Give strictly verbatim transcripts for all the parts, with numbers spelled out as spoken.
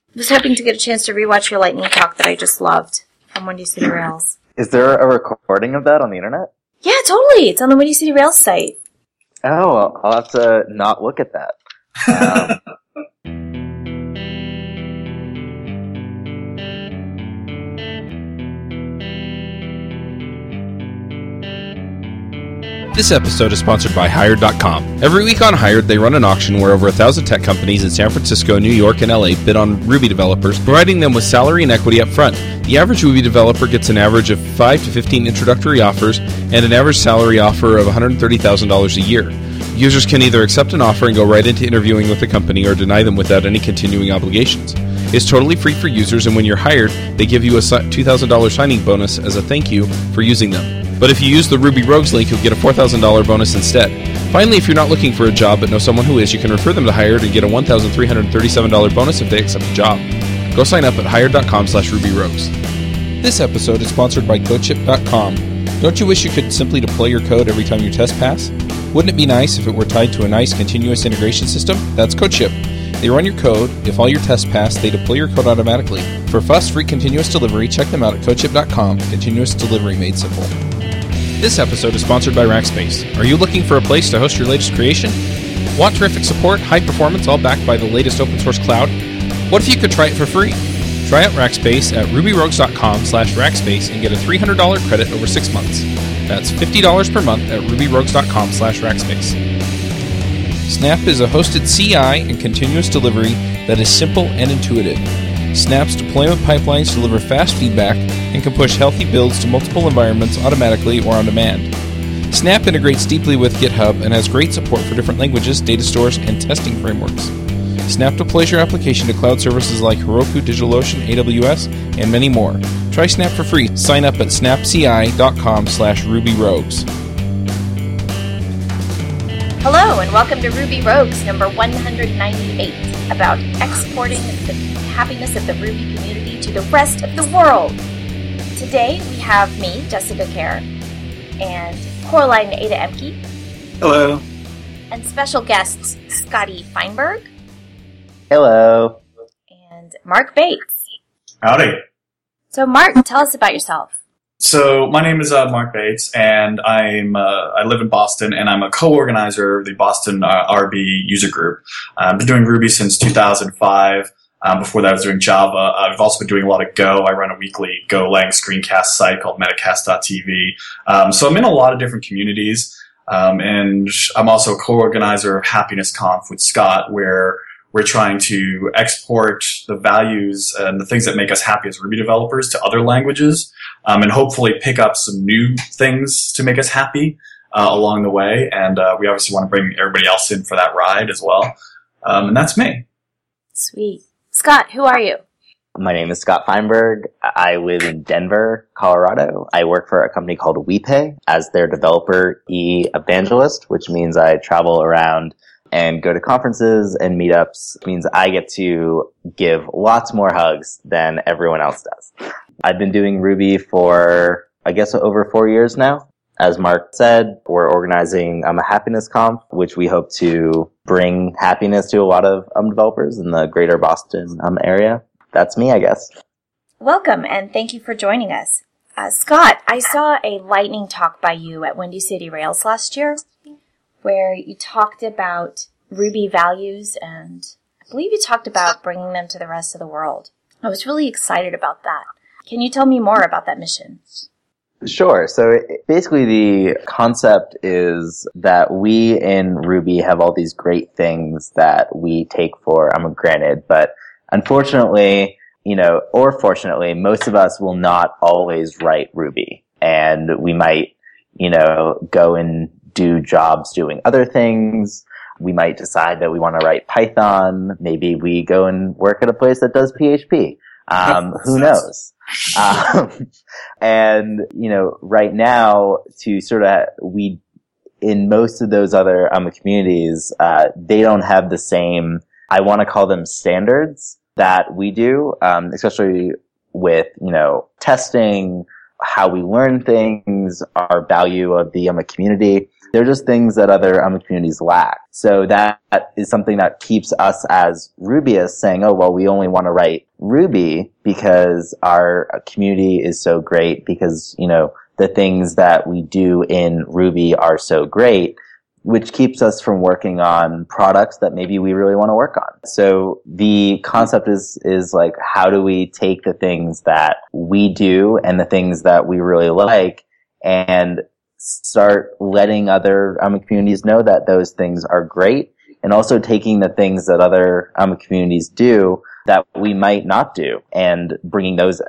was hoping to get a chance to rewatch your lightning talk that I just loved from Windy City Rails. Is there a recording of that on the internet? Yeah, totally. It's on the Windy City Rails site. Oh, well, I'll have to not look at that. Um, This episode is sponsored by Hired dot com. Every week on Hired, they run an auction where over a thousand tech companies in San Francisco, New York, and L A bid on Ruby developers, providing them with salary and equity up front. The average Ruby developer gets an average of five to fifteen introductory offers and an average salary offer of one hundred thirty thousand dollars a year. Users can either accept an offer and go right into interviewing with the company or deny them without any continuing obligations. It's totally free for users, and when you're hired, they give you a two thousand dollars signing bonus as a thank you for using them. But if you use the Ruby Rogues link, you'll get a four thousand dollars bonus instead. Finally, if you're not looking for a job but know someone who is, you can refer them to Hired and get a one thousand three hundred thirty-seven dollars bonus if they accept the job. Go sign up at hired dot com slash ruby rogues. This episode is sponsored by CodeShip dot com. Don't you wish you could simply deploy your code every time your test pass? Wouldn't it be nice if it were tied to a nice continuous integration system? That's CodeShip. They run your code. If all your tests pass, they deploy your code automatically. For fuss-free continuous delivery, check them out at CodeShip dot com. Continuous delivery made simple. This episode is sponsored by Rackspace. Are you looking for a place to host your latest creation? Want terrific support, high performance, all backed by the latest open source cloud? What if you could try it for free? Try out Rackspace at ruby rogues dot com slash rackspace and get a three hundred dollars credit over six months. That's fifty dollars per month at ruby rogues dot com slash rackspace. Snap is a hosted C I and continuous delivery that is simple and intuitive. Snap's deployment pipelines deliver fast feedback and can push healthy builds to multiple environments automatically or on demand. Snap integrates deeply with GitHub and has great support for different languages, data stores, and testing frameworks. Snap deploys your application to cloud services like Heroku, DigitalOcean, A W S, and many more. Try Snap for free. Sign up at snapci dot com slash ruby rogues. Hello, and welcome to Ruby Rogues number one hundred ninety-eight, about exporting the happiness of the Ruby community to the rest of the world. Today we have me, Jessica Kerr, and Coraline Ada Emke. Hello. And special guests Scotty Feinberg. Hello. And Mark Bates. Howdy. So Mark, tell us about yourself. So my name is uh, Mark Bates, and I'm uh, I live in Boston, and I'm a co-organizer of the Boston uh, R B user group. I've been doing Ruby since two thousand five. Um, before that, I was doing Java. I've also been doing a lot of Go. I run a weekly Golang screencast site called metacast dot t v. Um, so I'm in a lot of different communities, um, and I'm also a co-organizer of Happiness Conf with Scott, where we're trying to export the values and the things that make us happy as Ruby developers to other languages, um, and hopefully pick up some new things to make us happy uh, along the way. And uh, we obviously want to bring everybody else in for that ride as well. Um, and that's me. Sweet. Scott, who are you? My name is Scott Feinberg. I live in Denver, Colorado. I work for a company called WePay as their developer e-evangelist, which means I travel around and go to conferences and meetups. It means I get to give lots more hugs than everyone else does. I've been doing Ruby for, I guess, over four years now. As Mark said, we're organizing um, a Happiness Conf, which we hope to bring happiness to a lot of um, developers in the greater Boston um, area. That's me, I guess. Welcome, and thank you for joining us. Uh, Scott, I saw a lightning talk by you at Windy City Rails last year, where you talked about Ruby values, and I believe you talked about bringing them to the rest of the world. I was really excited about that. Can you tell me more about that mission? Sure. So it, basically the concept is that we in Ruby have all these great things that we take for um, granted, but unfortunately, you know, or fortunately, most of us will not always write Ruby, and we might, you know, go and do jobs doing other things. We might decide that we want to write Python. Maybe we go and work at a place that does P H P. Um, who knows? Um, and, you know, right now to sort of, we, in most of those other, um, communities, uh, they don't have the same, I want to call them standards that we do, um, especially with, you know, testing, how we learn things, our value of the um, community. They're just things that other um, communities lack. So that is something that keeps us as Rubyists saying, oh, well, we only want to write Ruby because our community is so great, because, you know, the things that we do in Ruby are so great, which keeps us from working on products that maybe we really want to work on. So the concept is, is like, how do we take the things that we do and the things that we really like and start letting other um, communities know that those things are great, and also taking the things that other um, communities do that we might not do and bringing those in.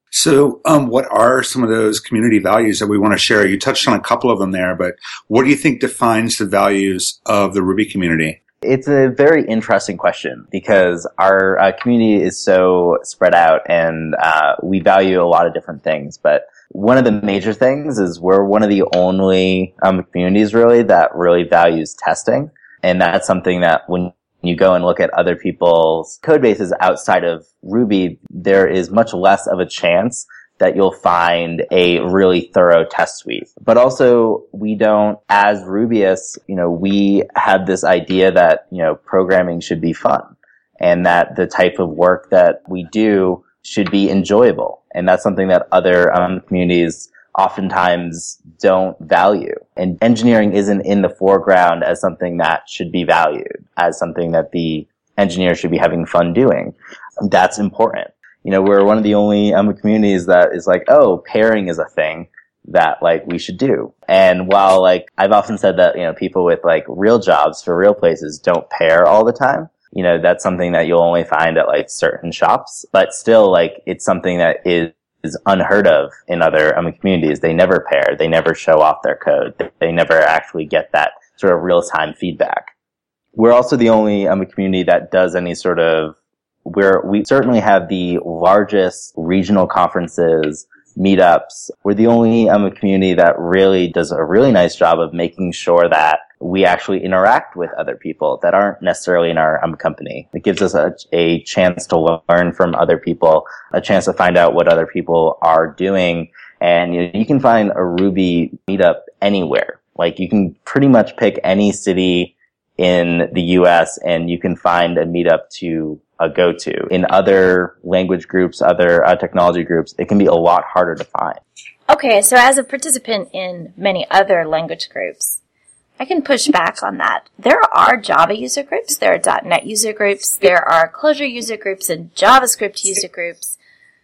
So um, what are some of those community values that we want to share? You touched on a couple of them there, but what do you think defines the values of the Ruby community? It's a very interesting question because our uh, community is so spread out, and uh, we value a lot of different things. But one of the major things is we're one of the only um, communities really that really values testing. And that's something that when you go and look at other people's code bases outside of Ruby, there is much less of a chance that you'll find a really thorough test suite. But also, we don't, as Rubyists, you know, we have this idea that, you know, programming should be fun, and that the type of work that we do should be enjoyable. And that's something that other um, communities oftentimes don't value. And engineering isn't in the foreground as something that should be valued, as something that the engineer should be having fun doing. That's important. You know, we're one of the only um, communities that is like, oh, pairing is a thing that, like, we should do. And while, like, I've often said that, you know, people with, like, real jobs for real places don't pair all the time, you know, that's something that you'll only find at, like, certain shops. But still, like, it's something that is is unheard of in other um, communities. They never pair. They never show off their code. They never actually get that sort of real-time feedback. We're also the only um, community that does any sort of, where we certainly have the largest regional conferences, meetups. We're the only um, community that really does a really nice job of making sure that we actually interact with other people that aren't necessarily in our um, company. It gives us a, a chance to learn from other people, a chance to find out what other people are doing. And you know, you can find a Ruby meetup anywhere. Like, you can pretty much pick any city in the U S and you can find a meetup to uh, go to. In other language groups, other uh, technology groups, it can be a lot harder to find. Okay, so as a participant in many other language groups, I can push back on that. There are Java user groups, there are .NET user groups, there are Clojure user groups and JavaScript user groups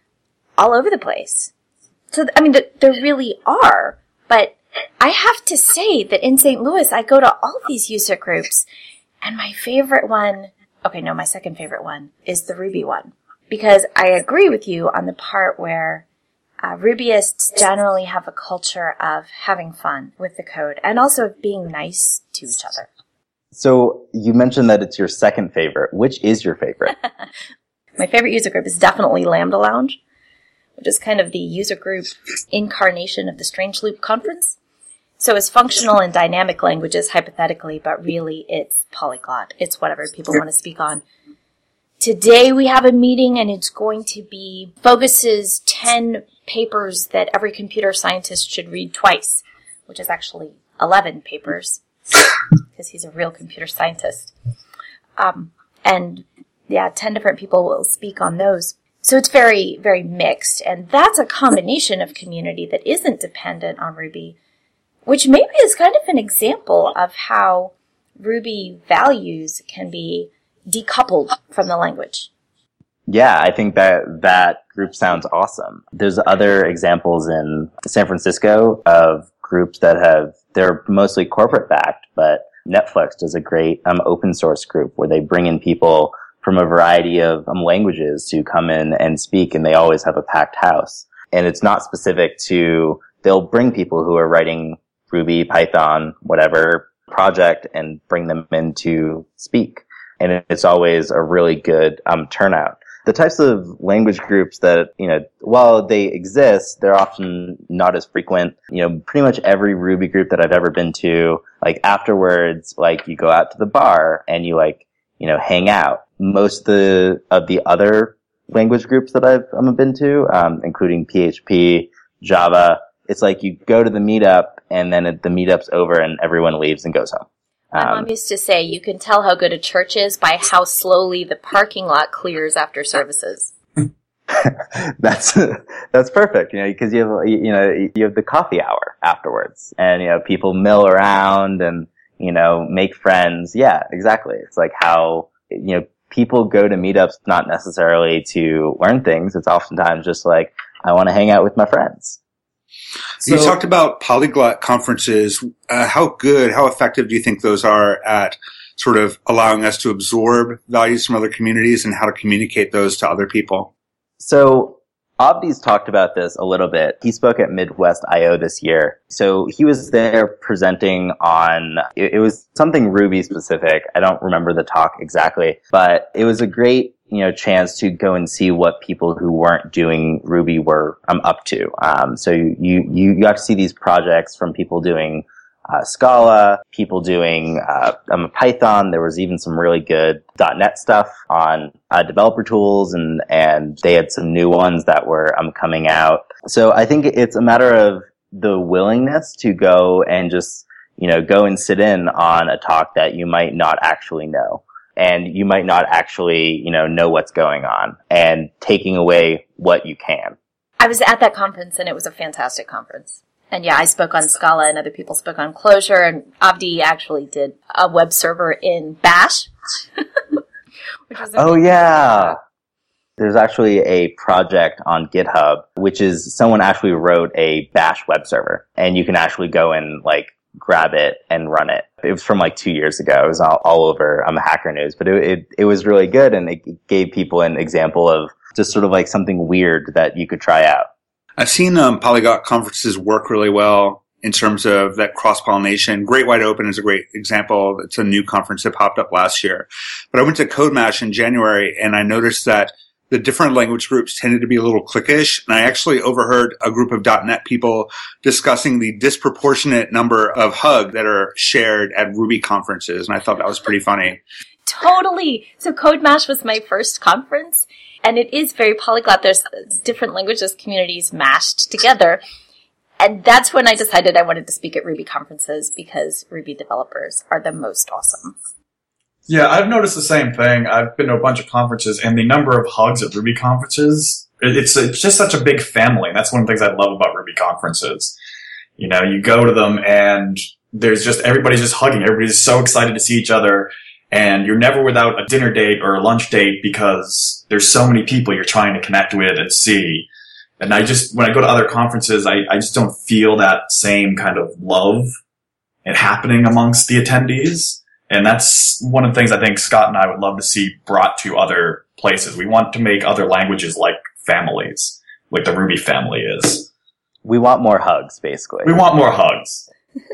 all over the place. So, I mean, there really are, but I have to say that in Saint Louis, I go to all these user groups, and my favorite one, okay, no, my second favorite one is the Ruby one, because I agree with you on the part where Uh, Rubyists generally have a culture of having fun with the code and also of being nice to each other. So you mentioned that it's your second favorite. Which is your favorite? My favorite user group is definitely Lambda Lounge, which is kind of the user group incarnation of the Strange Loop conference. So it's functional and dynamic languages, hypothetically, but really it's polyglot. It's whatever people want to speak on. Today we have a meeting, and it's going to be Fogus's ten papers that every computer scientist should read twice, which is actually eleven papers, because he's a real computer scientist. Um, and yeah, ten different people will speak on those. So it's very, very mixed, and that's a combination of community that isn't dependent on Ruby, which maybe is kind of an example of how Ruby values can be decoupled from the language. Yeah, I think that that group sounds awesome. There's other examples in San Francisco of groups that have, they're mostly corporate backed, but Netflix does a great um, open source group where they bring in people from a variety of um, languages to come in and speak, and they always have a packed house. And it's not specific to, they'll bring people who are writing Ruby, Python, whatever project and bring them in to speak. And it's always a really good um, turnout. The types of language groups that, you know, while they exist, they're often not as frequent. You know, pretty much every Ruby group that I've ever been to, like afterwards, like you go out to the bar and you like, you know, hang out. Most of the, of the other language groups that I've um, been to, um, including P H P, Java. It's like you go to the meetup and then the meetup's over and everyone leaves and goes home. My Um, mom used to say you can tell how good a church is by how slowly the parking lot clears after services. that's that's perfect, you know, because you have you know you have the coffee hour afterwards, and you know people mill around and you know make friends. Yeah, exactly. It's like how you know people go to meetups not necessarily to learn things. It's oftentimes just like I want to hang out with my friends. So, you So- talked about polyglot conferences. Uh, how good, how effective do you think those are at sort of allowing us to absorb values from other communities and how to communicate those to other people? So Abdi's talked about this a little bit. He spoke at Midwest I O this year. So he was there presenting on, it, it was something Ruby specific. I don't remember the talk exactly, but it was a great, you know, chance to go and see what people who weren't doing Ruby were um, up to. Um, so you, you, you got to see these projects from people doing Uh, Scala, people doing uh, um, Python. There was even some really good .NET stuff on uh, developer tools, and and they had some new ones that were um, coming out. So I think it's a matter of the willingness to go and just you know go and sit in on a talk that you might not actually know, and you might not actually you know know what's going on, and taking away what you can. I was at that conference, and it was a fantastic conference. And yeah, I spoke on Scala and other people spoke on Clojure, and Avdi actually did a web server in Bash. Which was Oh yeah. There's actually a project on GitHub, which is someone actually wrote a Bash web server, and you can actually go and like grab it and run it. It was from like two years ago. It was all, all over um, Hacker News, but it, it it was really good, and it gave people an example of just sort of like something weird that you could try out. I've seen um, polyglot conferences work really well in terms of that cross-pollination. Great Wide Open is a great example. It's a new conference that popped up last year. But I went to CodeMash in January, and I noticed that the different language groups tended to be a little cliquish. And I actually overheard a group of .NET people discussing the disproportionate number of hugs that are shared at Ruby conferences. And I thought that was pretty funny. Totally. So CodeMash was my first conference, and it is very polyglot. There's different languages communities mashed together. And that's when I decided I wanted to speak at Ruby conferences because Ruby developers are the most awesome. Yeah, I've noticed the same thing. I've been to a bunch of conferences, and the number of hugs at Ruby conferences, it's it's just such a big family. That's one of the things I love about Ruby conferences. You know, you go to them, and there's just, everybody's just hugging. Everybody's so excited to see each other. And you're never without a dinner date or a lunch date because there's so many people you're trying to connect with and see. And I just, when I go to other conferences, I, I just don't feel that same kind of love and happening amongst the attendees. And that's one of the things I think Scott and I would love to see brought to other places. We want to make other languages like families, like the Ruby family is. We want more hugs, basically. We want more hugs.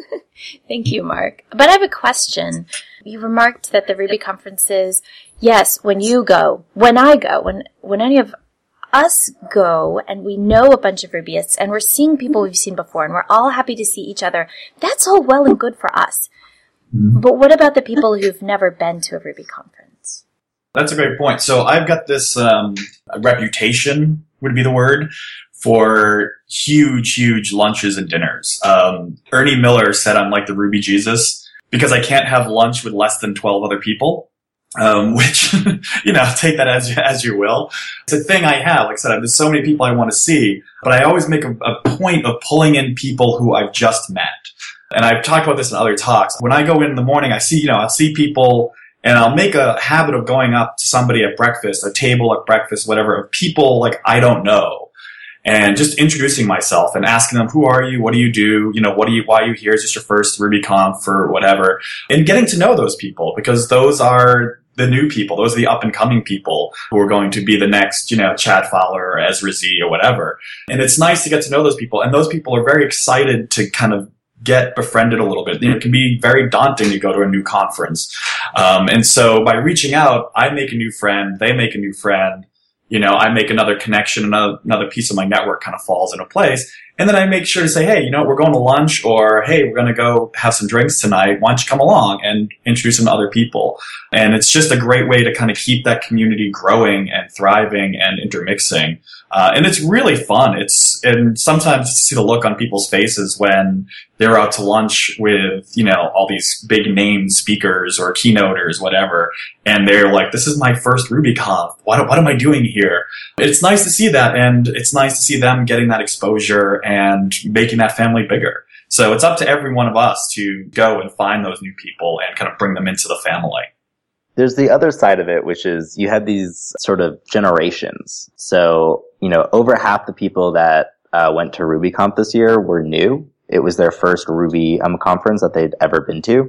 Thank you, Mark. But I have a question. You remarked that the Ruby conferences, yes, when you go, when I go, when when any of us go and we know a bunch of Rubyists and we're seeing people we've seen before and we're all happy to see each other, that's all well and good for us. Mm-hmm. But what about the people who've never been to a Ruby conference? That's a great point. So I've got this um, reputation, would be the word, for huge, huge lunches and dinners. Um, Ernie Miller said I'm like the Ruby Jesus because I can't have lunch with less than twelve other people, um, which, you know, take that as as you will. It's a thing I have. Like I said, there's so many people I want to see, but I always make a, a point of pulling in people who I've just met. And I've talked about this in other talks. When I go in in the morning, I see, you know, I'll see people, and I'll make a habit of going up to somebody at breakfast, a table at breakfast, whatever, of people like I don't know. And just introducing myself and asking them, who are you? What do you do? You know, what do you, why are you here? Is this your first RubyConf or whatever? And getting to know those people, because those are the new people. Those are the up and coming people who are going to be the next, you know, Chad Fowler or Ezra Z or whatever. And it's nice to get to know those people. And those people are very excited to kind of get befriended a little bit. You know, it can be very daunting to go to a new conference. Um, and so by reaching out, I make a new friend, they make a new friend. You know, I make another connection, another, another piece of my network kind of falls into place. And then I make sure to say, hey, you know, we're going to lunch, or hey, we're going to go have some drinks tonight. Why don't you come along and introduce them to other people? And it's just a great way to kind of keep that community growing and thriving and intermixing. Uh, and it's really fun. It's, and sometimes to see the look on people's faces when they're out to lunch with, you know, all these big name speakers or keynoters, whatever. And they're like, this is my first RubyConf. What, what am I doing here? It's nice to see that. And it's nice to see them getting that exposure and making that family bigger. So it's up to every one of us to go and find those new people and kind of bring them into the family. There's the other side of it, which is you have these sort of generations. So, you know, over half the people that uh, went to RubyConf this year were new. It was their first Ruby um, conference that they'd ever been to.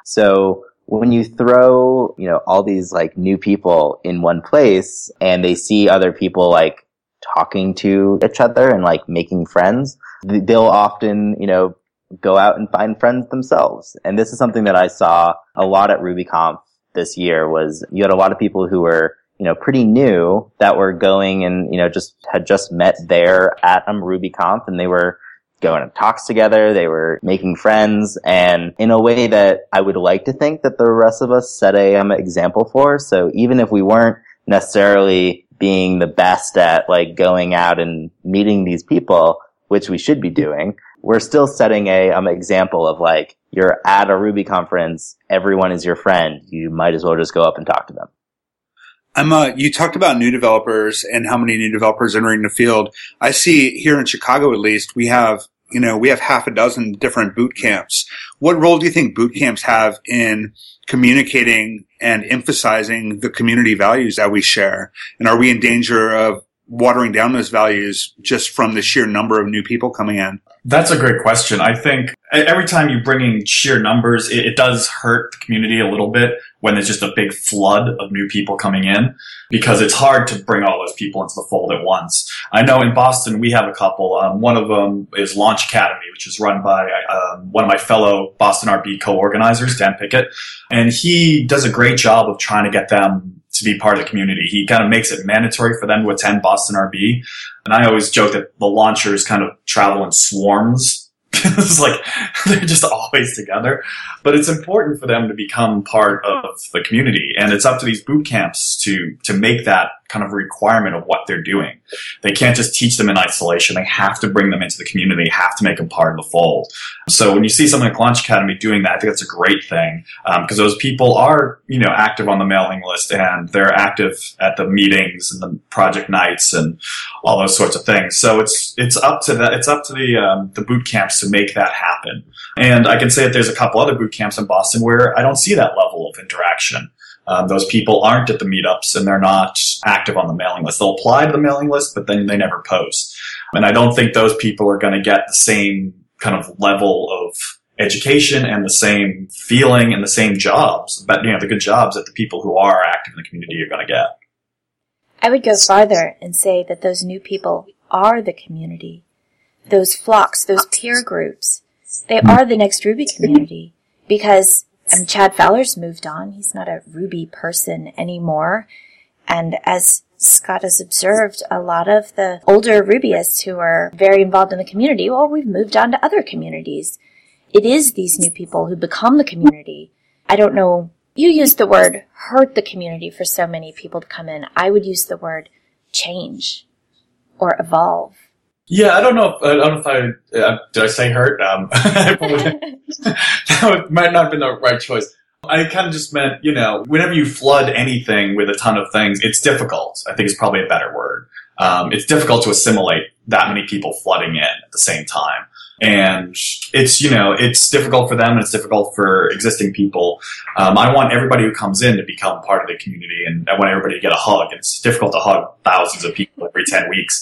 So when you throw, you know, all these like new people in one place and they see other people like talking to each other and like making friends, they'll often, you know, go out and find friends themselves. And this is something that I saw a lot at RubyConf this year. Was you had a lot of people who were, you know, pretty new that were going and, you know, just had just met there at um, RubyConf, and they were going to talks together. They were making friends, and in a way that I would like to think that the rest of us set a um, example for. So even if we weren't necessarily being the best at like going out and meeting these people, which we should be doing, we're still setting a um, example of like, you're at a Ruby conference, everyone is your friend. You might as well just go up and talk to them. I'm, uh, you talked about new developers and how many new developers entering the field. I see here in Chicago, at least, we have, you know, we have half a dozen different boot camps. What role do you think boot camps have in communicating and emphasizing the community values that we share? And are we in danger of watering down those values just from the sheer number of new people coming in? That's a great question. I think every time you bring in sheer numbers, it, it does hurt the community a little bit when there's just a big flood of new people coming in, because it's hard to bring all those people into the fold at once. I know in Boston we have a couple. Um, one of them is Launch Academy, which is run by um, one of my fellow Boston R B co-organizers, Dan Pickett. And he does a great job of trying to get them to be part of the community. He kind of makes it mandatory for them to attend Boston R B. And I always joke that the launchers kind of travel in swarms. It's like they're just always together. But it's important for them to become part of the community. And it's up to these boot camps to, to make that kind of a requirement of what they're doing. They can't just teach them in isolation. They have to bring them into the community, have to make them part of the fold. So when you see something like Launch Academy doing that, I think that's a great thing, because um, those people are, you know, active on the mailing list, and they're active at the meetings and the project nights and all those sorts of things. So it's it's up to that. It's up to the um, the boot camps to make that happen. And I can say that there's a couple other boot camps in Boston where I don't see that level of interaction. Um, those people aren't at the meetups and they're not active on the mailing list. They'll apply to the mailing list, but then they never post. And I don't think those people are going to get the same kind of level of education and the same feeling and the same jobs, but, you know, the good jobs that the people who are active in the community are going to get. I would go farther and say that those new people are the community. Those flocks, those peer groups, they are the next Ruby community, because Um, Chad Fowler's moved on. He's not a Ruby person anymore. And as Scott has observed, a lot of the older Rubyists who are very involved in the community, well, we've moved on to other communities. It is these new people who become the community. I don't know, you used the word hurt the community for so many people to come in. I would use the word change or evolve. Yeah, I don't know if, I don't know if I, uh, did I say hurt? Um, that might not have been the right choice. I kind of just meant, you know, whenever you flood anything with a ton of things, it's difficult. I think is probably a better word. Um, it's difficult to assimilate that many people flooding in at the same time. And it's, you know, it's difficult for them and it's difficult for existing people. Um, I want everybody who comes in to become part of the community, and I want everybody to get a hug. And it's difficult to hug thousands of people every ten weeks.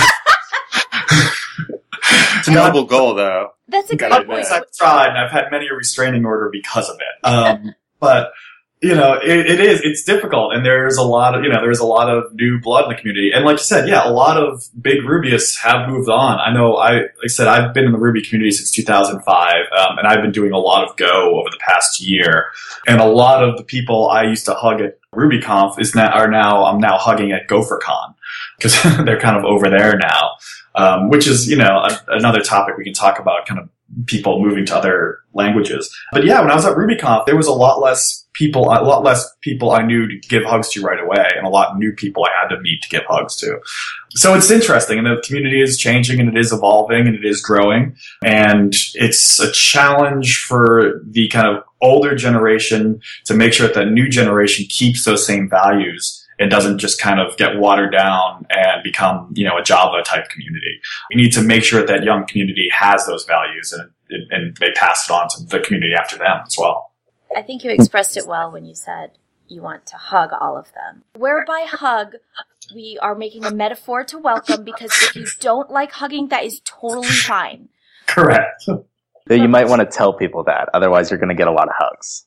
It's a noble goal, though. That's a good I've point. tried, and I've had many a restraining order because of it. Um, but, you know, it, it is, it's difficult, and there's a lot of, you know, there's a lot of new blood in the community. And like you said, yeah, a lot of big Rubyists have moved on. I know, I, like I said, I've been in the Ruby community since two thousand five, um, and I've been doing a lot of Go over the past year. And a lot of the people I used to hug at RubyConf is now, are now, I'm now hugging at GopherCon, because they're kind of over there now. um, which is, you know, a, another topic we can talk about, kind of people moving to other languages. But yeah, when I was at RubyConf, there was a lot less people, a lot less people I knew to give hugs to right away, and a lot of new people I had to meet to give hugs to. So it's interesting, and the community is changing, and it is evolving, and it is growing, and it's a challenge for the kind of older generation to make sure that the new generation keeps those same values and doesn't just kind of get watered down and become, you know, a Java type community. We need to make sure that that young community has those values, and, and they pass it on to the community after them as well. I think you expressed it well when you said you want to hug all of them. Whereby hug, we are making a metaphor to welcome, because if you don't like hugging, that is totally fine. Correct. So you might want to tell people that, otherwise you're going to get a lot of hugs.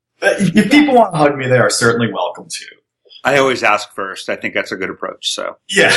If people want to hug me, they are certainly welcome to. I always ask first. I think that's a good approach. So yeah,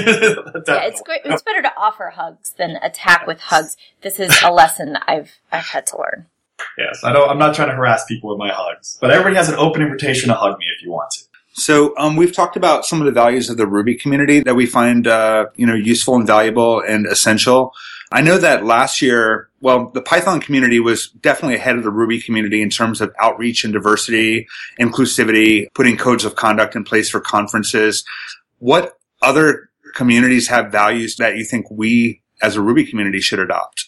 yeah, it's great. It's better to offer hugs than attack with hugs. This is a lesson I've I've had to learn. Yes, I don't. I'm not trying to harass people with my hugs, but everybody has an open invitation to hug me if you want to. So um, we've talked about some of the values of the Ruby community that we find uh, you know useful and valuable and essential. I know that last year, well, the Python community was definitely ahead of the Ruby community in terms of outreach and diversity, inclusivity, putting codes of conduct in place for conferences. What other communities have values that you think we as a Ruby community should adopt?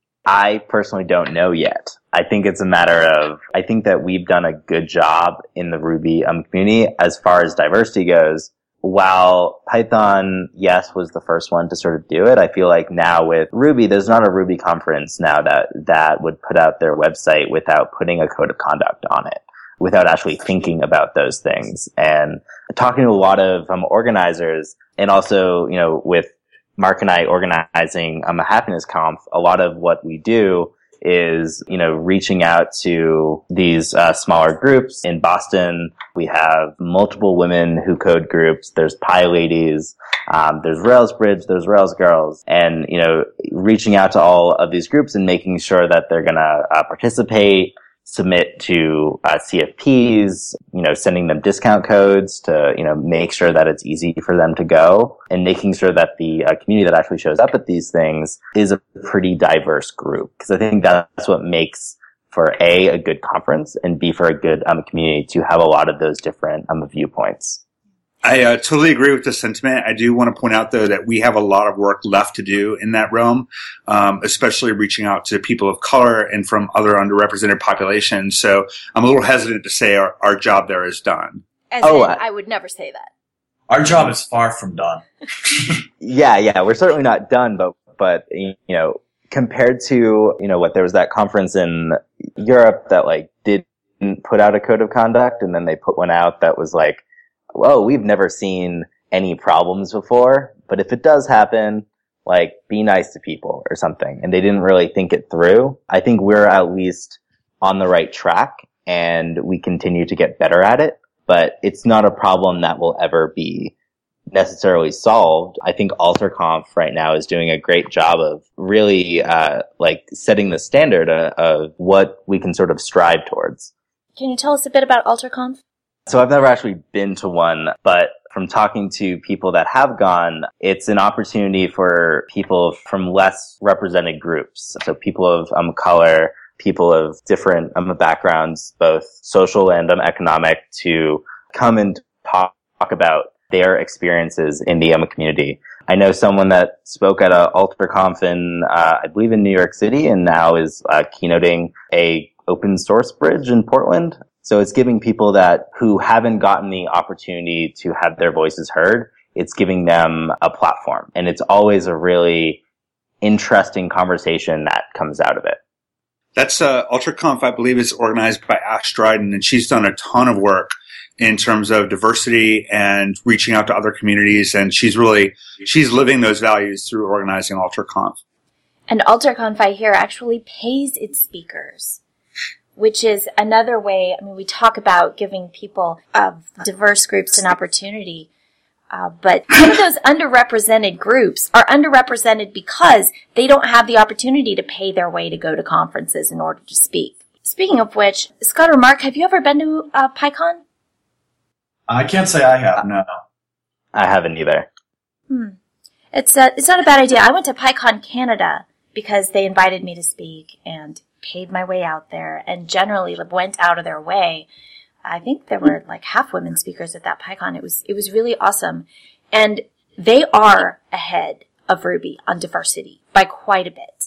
I personally don't know yet. I think it's a matter of, I think that we've done a good job in the Ruby um, community as far as diversity goes. While Python, yes, was the first one to sort of do it, I feel like now with Ruby, there's not a Ruby conference now that, that would put out their website without putting a code of conduct on it, without actually thinking about those things. And talking to a lot of um, organizers, and also, you know, with Mark and I organizing um, a happiness conf, a lot of what we do is, you know, reaching out to these uh, smaller groups. In Boston, we have multiple women who code groups. There's Pi Ladies, um, there's Railsbridge, there's Rails Girls, and, you know, reaching out to all of these groups and making sure that they're going to uh, participate, submit to uh, C F Ps, you know, sending them discount codes to, you know, make sure that it's easy for them to go, and making sure that the uh, community that actually shows up at these things is a pretty diverse group. Because I think that's what makes for A, a good conference, and B, for a good um, community to have a lot of those different um, viewpoints. I uh, totally agree with the sentiment. I do want to point out, though, that we have a lot of work left to do in that realm, um, especially reaching out to people of color and from other underrepresented populations. So I'm a little hesitant to say our, our job there is done. As Oh, in, uh, I would never say that. Our job is far from done. Yeah, yeah, we're certainly not done, but, but, you know, compared to, you know, what, there was that conference in Europe that, like, didn't put out a code of conduct, and then they put one out that was like, well, we've never seen any problems before, but if it does happen, like, be nice to people or something. And they didn't really think it through. I think we're at least on the right track, and we continue to get better at it, but it's not a problem that will ever be necessarily solved. I think AlterConf right now is doing a great job of really, uh, like, setting the standard uh, of what we can sort of strive towards. Can you tell us a bit about AlterConf? So I've never actually been to one, but from talking to people that have gone, it's an opportunity for people from less represented groups. So people of um, color, people of different um, backgrounds, both social and um, economic, to come and talk, talk about their experiences in the um, community. I know someone that spoke at a AlterConf in, uh, I believe in New York City, and now is uh, keynoting a open source bridge in Portland. So it's giving people that who haven't gotten the opportunity to have their voices heard, it's giving them a platform. And it's always a really interesting conversation that comes out of it. That's uh, AlterConf, I believe, is organized by Ash Dryden, and she's done a ton of work in terms of diversity and reaching out to other communities. And she's really, she's living those values through organizing AlterConf. And AlterConf, I hear, actually pays its speakers, which is another way. I mean, we talk about giving people of diverse groups an opportunity, uh, but some of those underrepresented groups are underrepresented because they don't have the opportunity to pay their way to go to conferences in order to speak. Speaking of which, Scott or Mark, have you ever been to uh, PyCon? I can't say I have, no. I haven't either. Hmm. It's a, it's not a bad idea. I went to PyCon Canada because they invited me to speak and paid my way out there and generally went out of their way. I think there were like half women speakers at that PyCon. It was, it was really awesome. And they are ahead of Ruby on diversity by quite a bit.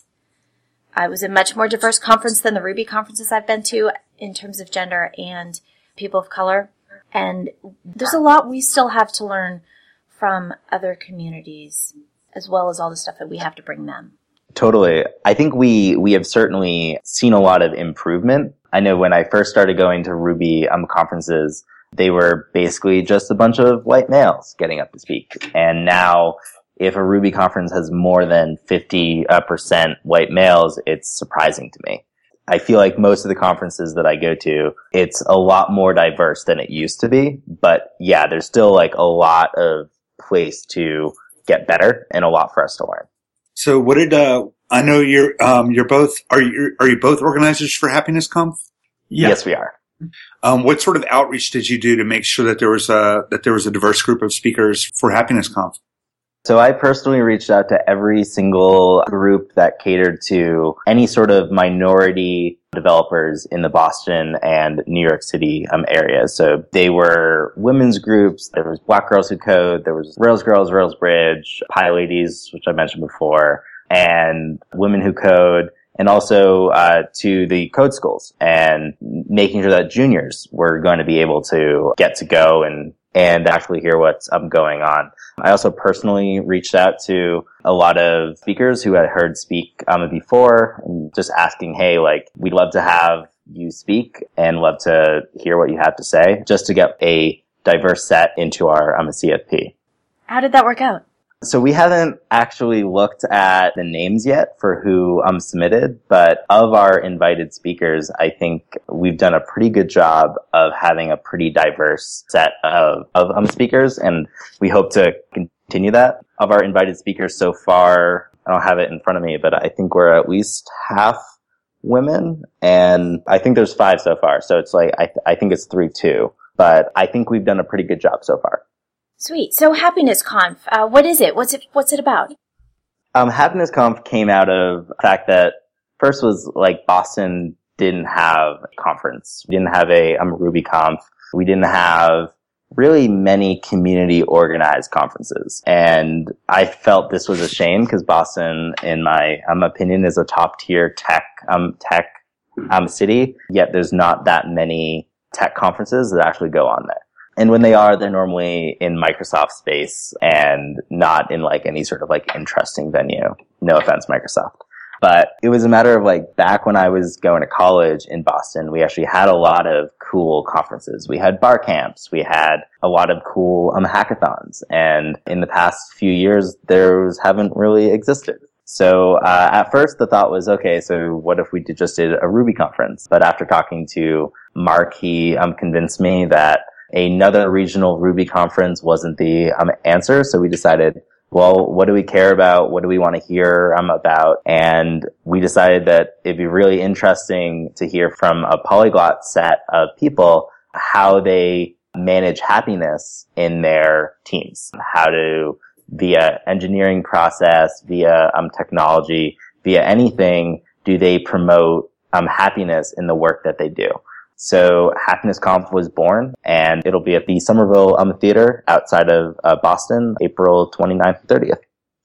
It was a much more diverse conference than the Ruby conferences I've been to in terms of gender and people of color. And there's a lot we still have to learn from other communities, as well as all the stuff that we have to bring them. Totally. I think we, we have certainly seen a lot of improvement. I know when I first started going to Ruby um, conferences, they were basically just a bunch of white males getting up to speak. And now, if a Ruby conference has more than fifty percent white males, it's surprising to me. I feel like most of the conferences that I go to, it's a lot more diverse than it used to be. But yeah, there's still like a lot of place to get better and a lot for us to learn. So what did, uh, I know you're, um, you're both, are you, are you both organizers for Happiness Conf? Yeah. Yes, we are. Um, what sort of outreach did you do to make sure that there was a, that there was a diverse group of speakers for Happiness Conf? So I personally reached out to every single group that catered to any sort of minority developers in the Boston and New York City um, area. So they were women's groups. There was Black Girls Who Code. There was Rails Girls, Rails Bridge, PyLadies, which I mentioned before, and Women Who Code, and also uh, to the code schools and making sure that juniors were going to be able to get to go and and actually hear what's um, going on. I also personally reached out to a lot of speakers who had heard speak um, before and just asking, hey, like, we'd love to have you speak and love to hear what you have to say, just to get a diverse set into our um, C F P. How did that work out? So we haven't actually looked at the names yet for who um submitted, but of our invited speakers, I think we've done a pretty good job of having a pretty diverse set of, of um speakers, and we hope to continue that. Of our invited speakers so far, I don't have it in front of me, but I think we're at least half women, and I think there's five so far, so it's like, I, th- I think it's three two, but I think we've done a pretty good job so far. Sweet. So Happiness Conf, uh, what is it? What's it, what's it about? Um, Happiness Conf came out of the fact that first was like Boston didn't have a conference. We didn't have a um, RubyConf. We didn't have really many community organized conferences. And I felt this was a shame because Boston, in my um, opinion, is a top tier tech, um, tech, um, city. Yet there's not that many tech conferences that actually go on there. And when they are, they're normally in Microsoft space and not in like any sort of like interesting venue. No offense, Microsoft. But it was a matter of like back when I was going to college in Boston, we actually had a lot of cool conferences. We had bar camps. We had a lot of cool um, hackathons. And in the past few years, those haven't really existed. So uh, at first the thought was, okay, so what if we did, just did a Ruby conference? But after talking to Mark, he um, convinced me that another regional Ruby conference wasn't the um, answer. So we decided, well, what do we care about? What do we want to hear um, about? And we decided that it'd be really interesting to hear from a polyglot set of people how they manage happiness in their teams, how to, via engineering process, via um, technology, via anything, do they promote um, happiness in the work that they do. So Happiness Conf was born, and it'll be at the Somerville um, Theater outside of uh, Boston, April twenty-ninth and thirtieth.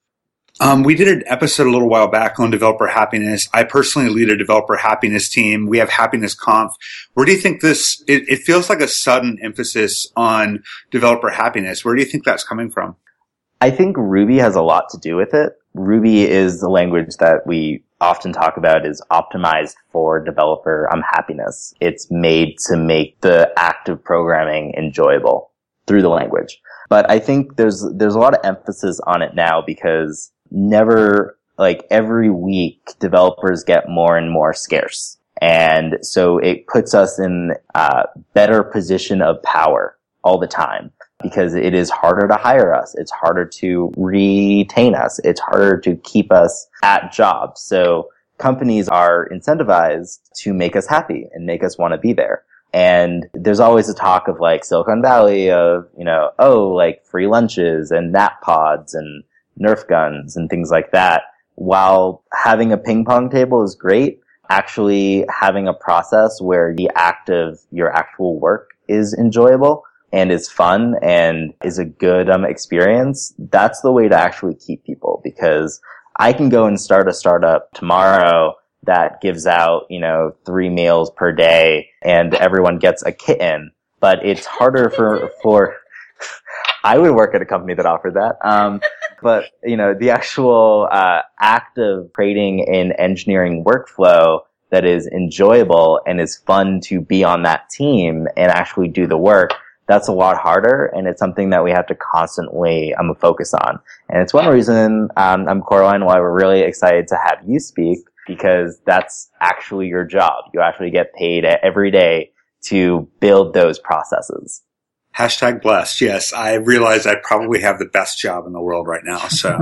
Um, we did an episode a little while back on developer happiness. I personally lead a developer happiness team. We have Happiness Conf. Where do you think this, it, it feels like a sudden emphasis on developer happiness. Where do you think that's coming from? I think Ruby has a lot to do with it. Ruby is the language that we often talk about is optimized for developer um, happiness. It's made to make the act of programming enjoyable through the language. But I think there's there's a lot of emphasis on it now because never, like every week, developers get more and more scarce. And so it puts us in a better position of power all the time. Because it is harder to hire us. It's harder to retain us. It's harder to keep us at jobs. So companies are incentivized to make us happy and make us want to be there. And there's always a talk of like Silicon Valley of, you know, oh, like free lunches and nap pods and Nerf guns and things like that. While having a ping pong table is great, actually having a process where the act of your actual work is enjoyable and is fun and is a good um, experience, that's the way to actually keep people. Because I can go and start a startup tomorrow that gives out, you know, three meals per day and everyone gets a kitten. But it's harder for, for, I would work at a company that offered that. Um, but, you know, the actual, uh, act of creating an engineering workflow that is enjoyable and is fun to be on that team and actually do the work, that's a lot harder, and it's something that we have to constantly um, focus on. And it's one reason, um, I'm Coraline, why we're really excited to have you speak, because that's actually your job. You actually get paid every day to build those processes. Hashtag blessed. Yes, I realize I probably have the best job in the world right now. So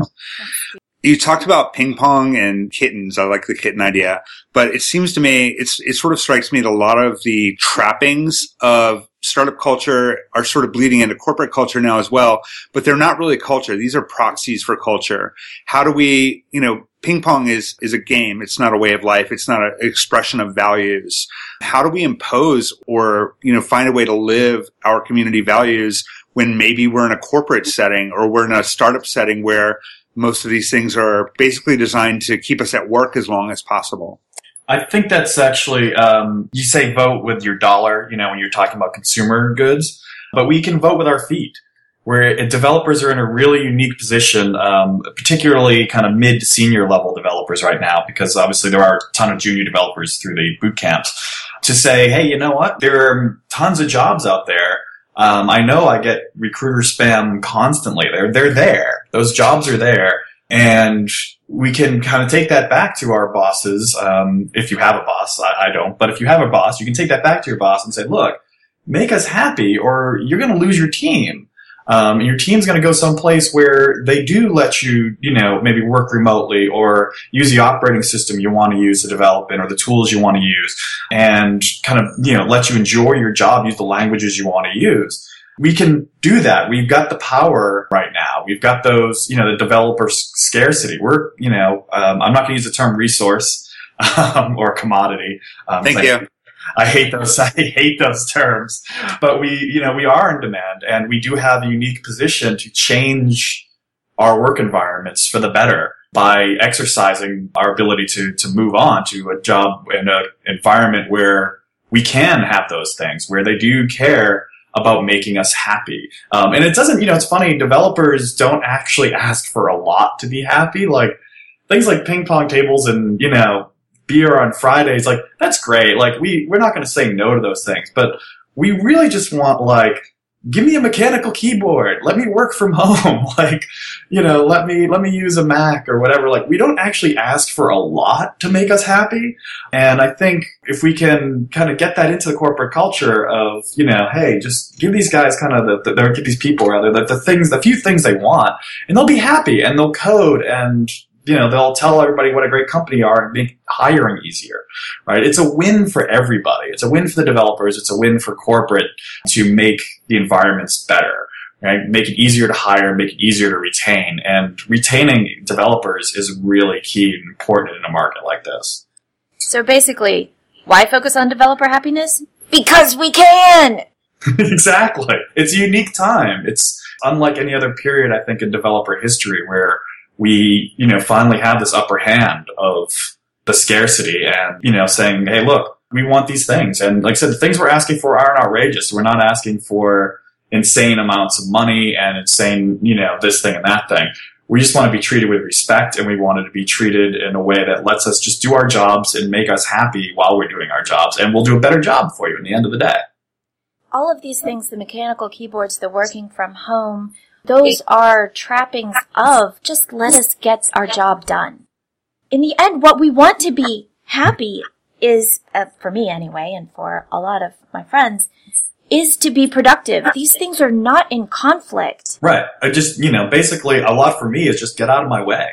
you talked about ping pong and kittens. I like the kitten idea, but it seems to me, it's, it sort of strikes me that a lot of the trappings of startup culture are sort of bleeding into corporate culture now as well, but they're not really culture. These are proxies for culture. How do we, you know, ping pong is, is a game. It's not a way of life. It's not an expression of values. How do we impose or, you know, find a way to live our community values when maybe we're in a corporate setting or we're in a startup setting where most of these things are basically designed to keep us at work as long as possible? I think that's actually, um, you say vote with your dollar, you know, when you're talking about consumer goods, but we can vote with our feet, where developers are in a really unique position, um, particularly kind of mid to senior level developers right now, because obviously there are a ton of junior developers through the boot camps, to say, hey, you know what? There are tons of jobs out there. Um, I know I get recruiter spam constantly. They're, they're there. Those jobs are there. And we can kind of take that back to our bosses. Um, if you have a boss, I, I don't, but if you have a boss, you can take that back to your boss and say, look, make us happy or you're going to lose your team. Um, and your team's going to go someplace where they do let you, you know, maybe work remotely or use the operating system you want to use to develop in or the tools you want to use and kind of, you know, let you enjoy your job, use the languages you want to use. We can do that. We've got the power right now. We've got those, you know, the developer scarcity. We're, you know, um, I'm not going to use the term resource um, or commodity. Um, Thank you. I hate those. I hate those terms. But we, you know, we are in demand, and we do have a unique position to change our work environments for the better by exercising our ability to to move on to a job in an environment where we can have those things, where they do care about making us happy. Um, and it doesn't, you know, it's funny, developers don't actually ask for a lot to be happy. Like, things like ping pong tables and, you know, beer on Fridays, like, that's great. Like, we, we're not going to say no to those things, but we really just want, like, give me a mechanical keyboard. Let me work from home. Like, you know, let me, let me use a Mac or whatever. Like, we don't actually ask for a lot to make us happy. And I think if we can kind of get that into the corporate culture of, you know, hey, just give these guys kind of the, the, the give these people rather the, the things, the few things they want, and they'll be happy and they'll code and, you know, they'll tell everybody what a great company you are and make hiring easier, right? It's a win for everybody. It's a win for the developers. It's a win for corporate to make the environments better, right? Make it easier to hire, make it easier to retain. And retaining developers is really key and important in a market like this. So basically, why focus on developer happiness? Because we can! Exactly. It's a unique time. It's unlike any other period, I think, in developer history where we, you know, finally have this upper hand of the scarcity and, you know, saying, hey, look, we want these things. And like I said, the things we're asking for aren't outrageous. We're not asking for insane amounts of money and insane, you know, this thing and that thing. We just want to be treated with respect, and we want to be treated in a way that lets us just do our jobs and make us happy while we're doing our jobs. And we'll do a better job for you in the end of the day. All of these things, the mechanical keyboards, the working from home, those are trappings of just let us get our job done. In the end, what we want to be happy is, uh, for me anyway, and for a lot of my friends, is to be productive. These things are not in conflict. Right. I just, you know, basically a lot for me is just get out of my way.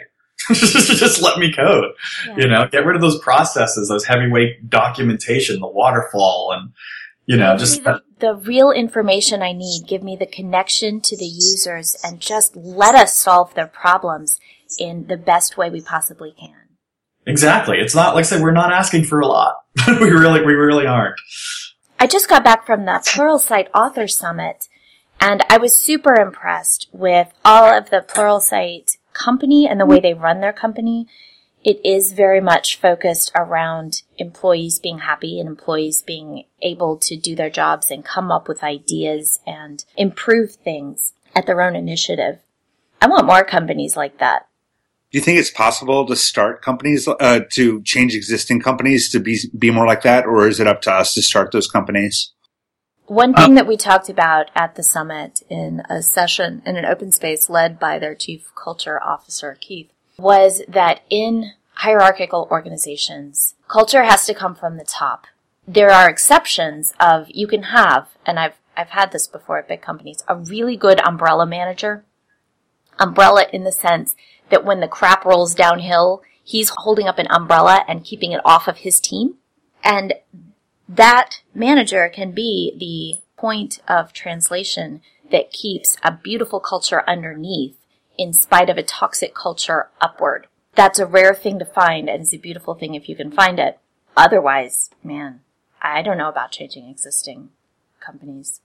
Just let me code. Yeah. You know, get rid of those processes, those heavyweight documentation, the waterfall, and, You know, give just me the, the real information I need. Give me the connection to the users and just let us solve their problems in the best way we possibly can. Exactly. It's not, like I said, we're not asking for a lot. we really, we really aren't. I just got back from the Pluralsight Author Summit, and I was super impressed with all of the Pluralsight company and the way they run their company. It is very much focused around employees being happy and employees being able to do their jobs and come up with ideas and improve things at their own initiative. I want more companies like that. Do you think it's possible to start companies, uh, to change existing companies to be be more like that, or is it up to us to start those companies? One thing that we talked about at the summit in a session in an open space led by their chief culture officer, Keith, was that in hierarchical organizations, culture has to come from the top. There are exceptions of you can have, and I've I've had this before at big companies, a really good umbrella manager. Umbrella in the sense that when the crap rolls downhill, he's holding up an umbrella and keeping it off of his team. And that manager can be the point of translation that keeps a beautiful culture underneath in spite of a toxic culture upward. That's a rare thing to find, and it's a beautiful thing if you can find it. Otherwise, man, I don't know about changing existing companies.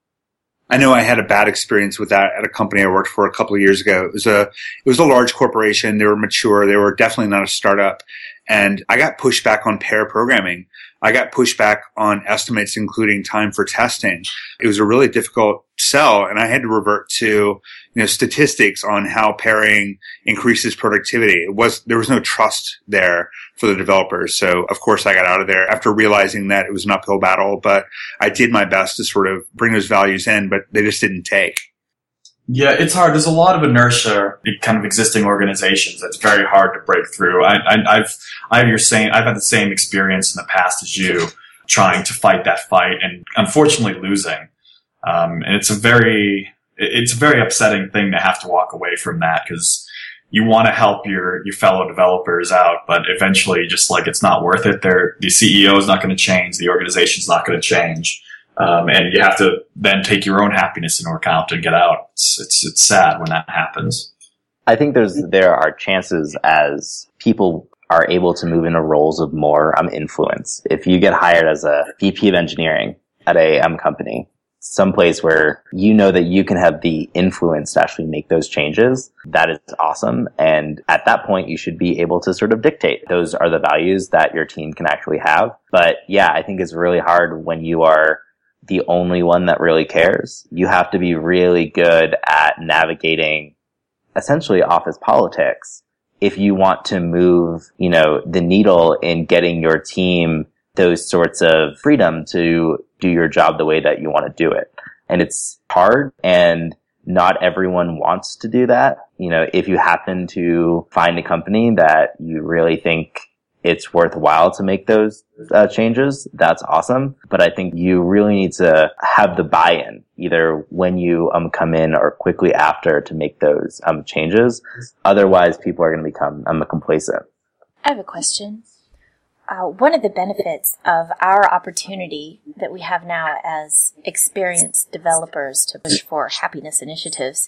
I know I had a bad experience with that at a company I worked for a couple of years ago. It was a, it was a large corporation. They were mature. They were definitely not a startup. And I got pushed back on pair programming. I got pushed back on estimates, including time for testing. It was a really difficult sell, and I had to revert to, you know, statistics on how pairing increases productivity. It was, there was no trust there for the developers. So of course I got out of there after realizing that it was an uphill battle, but I did my best to sort of bring those values in, but they just didn't take. Yeah, it's hard. There's a lot of inertia in kind of existing organizations that's very hard to break through. I, I, I've, I have your same, I've had the same experience in the past as you, trying to fight that fight and unfortunately losing. Um, and it's a very, it's a very upsetting thing to have to walk away from that, because you want to help your, your fellow developers out, but eventually just like it's not worth it. They're, the C E O is not going to change. The organization's not going to change. Um, and you have to then take your own happiness into account and get out. It's, it's, it's sad when that happens. I think there's, there are chances as people are able to move into roles of more um, influence. If you get hired as a V P of engineering at a um, company, someplace where you know that you can have the influence to actually make those changes, that is awesome. And at that point, you should be able to sort of dictate. Those are the values that your team can actually have. But yeah, I think it's really hard when you are the only one that really cares. You have to be really good at navigating essentially office politics if you want to move, you know, the needle in getting your team those sorts of freedom to do your job the way that you want to do it. And it's hard, and not everyone wants to do that. You know, if you happen to find a company that you really think it's worthwhile to make those uh, changes, that's awesome. But I think you really need to have the buy-in, either when you um come in or quickly after, to make those um changes. Otherwise, people are going to become um complacent. I have a question. Uh, one of the benefits of our opportunity that we have now as experienced developers to push for happiness initiatives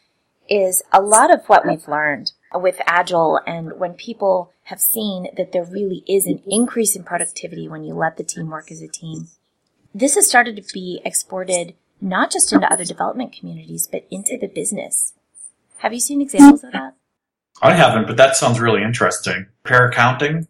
is a lot of what we've learned with Agile, and when people have seen that there really is an increase in productivity when you let the team work as a team. This has started to be exported not just into other development communities, but into the business. Have you seen examples of that? I haven't, but that sounds really interesting. Pair accounting?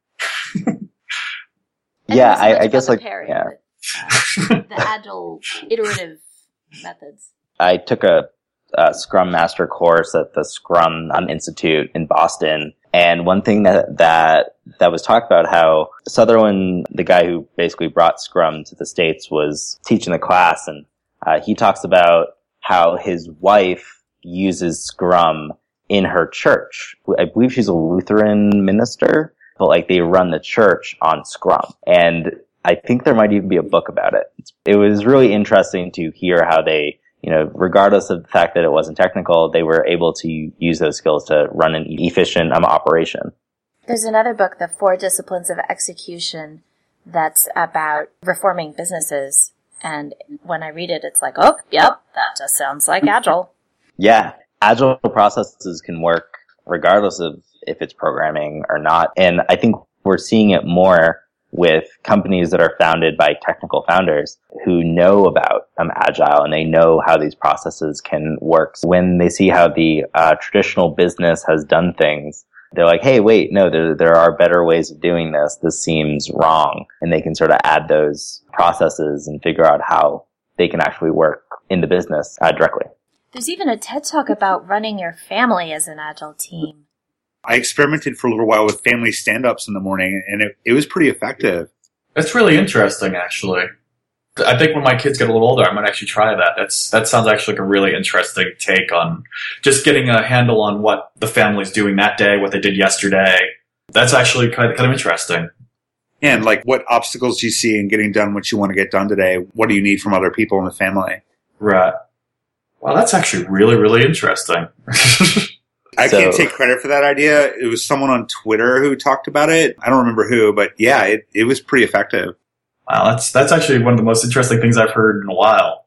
Yeah, I, I guess like, pairing, yeah. But, uh, the Agile iterative methods. I took a, a Scrum Master course at the Scrum um, Institute in Boston. And one thing that, that, that was talked about, how Sutherland, the guy who basically brought Scrum to the States, was teaching the class. And uh, he talks about how his wife uses Scrum in her church. I believe she's a Lutheran minister, but like they run the church on Scrum. And I think there might even be a book about it. It was really interesting to hear how they, you know, regardless of the fact that it wasn't technical, they were able to use those skills to run an efficient um, operation. There's another book, The Four Disciplines of Execution, that's about reforming businesses. And when I read it, it's like, oh, yep, that just sounds like Agile. Yeah. Agile processes can work regardless of if it's programming or not. And I think we're seeing it more with companies that are founded by technical founders who know about um, Agile and they know how these processes can work. So when they see how the uh, traditional business has done things, they're like, hey, wait, no, there, there are better ways of doing this. This seems wrong. And they can sort of add those processes and figure out how they can actually work in the business uh, directly. There's even a TED Talk about running your family as an Agile team. I experimented for a little while with family stand-ups in the morning, and it, it was pretty effective. That's really interesting, actually. I think when my kids get a little older, I might actually try that. That's that sounds actually like a really interesting take on just getting a handle on what the family's doing that day, what they did yesterday. That's actually kind of, kind of interesting. Yeah, and like what obstacles do you see in getting done what you want to get done today? What do you need from other people in the family? Right. Wow, that's actually really, really interesting. I So- can't take credit for that idea. It was someone on Twitter who talked about it. I don't remember who, but yeah, it, it was pretty effective. Wow, that's that's actually one of the most interesting things I've heard in a while.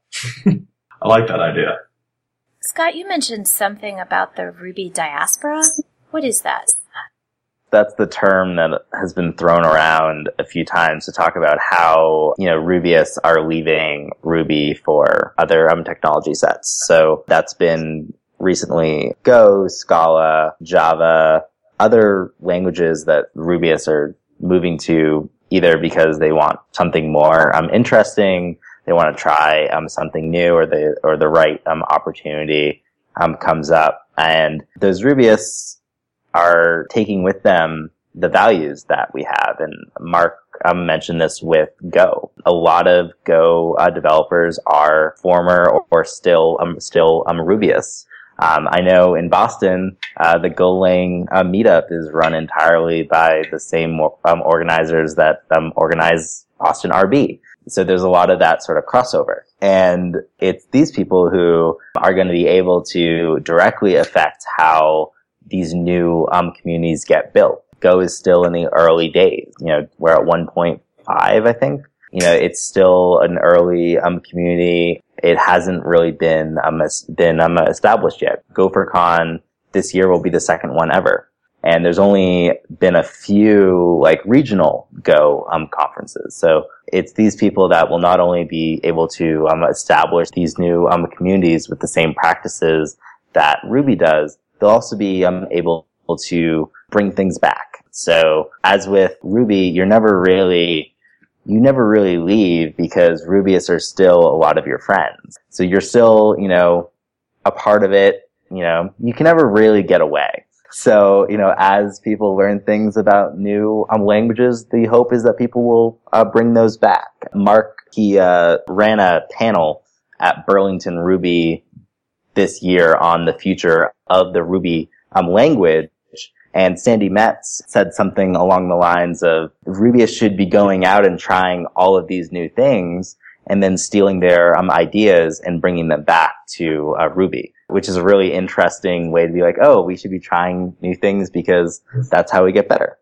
I like that idea. Scott, you mentioned something about the Ruby diaspora. What is that? That's the term that has been thrown around a few times to talk about how, you know, Rubyists are leaving Ruby for other um, technology sets. So that's been recently Go, Scala, Java, other languages that Rubyists are moving to either because they want something more um, interesting, they want to try um, something new, or the or the right um, opportunity um, comes up. And those Rubyists are taking with them the values that we have. And Mark um, mentioned this with Go. A lot of Go uh, developers are former or, or still um, still um, Rubyists. Um, I know in Boston, uh, the Golang uh, meetup is run entirely by the same um, organizers that um, organize Boston R B. So there's a lot of that sort of crossover. And it's these people who are going to be able to directly affect how these new um, communities get built. Go is still in the early days. You know, we're at one point five, I think. You know, it's still an early um, community. It hasn't really been um, been um, established yet. GopherCon this year will be the second one ever, and there's only been a few like regional Go um, conferences. So it's these people that will not only be able to um, establish these new um, communities with the same practices that Ruby does, they'll also be um, able to bring things back. So as with Ruby, you're never really you never really leave because Rubyists are still a lot of your friends. So you're still, you know, a part of it. You know, you can never really get away. So, you know, as people learn things about new um, languages, the hope is that people will uh, bring those back. Mark, he uh, ran a panel at Burlington Ruby this year on the future of the Ruby um, language. And Sandy Metz said something along the lines of Rubyists should be going out and trying all of these new things and then stealing their um, ideas and bringing them back to uh, Ruby, which is a really interesting way to be like, oh, we should be trying new things because that's how we get better.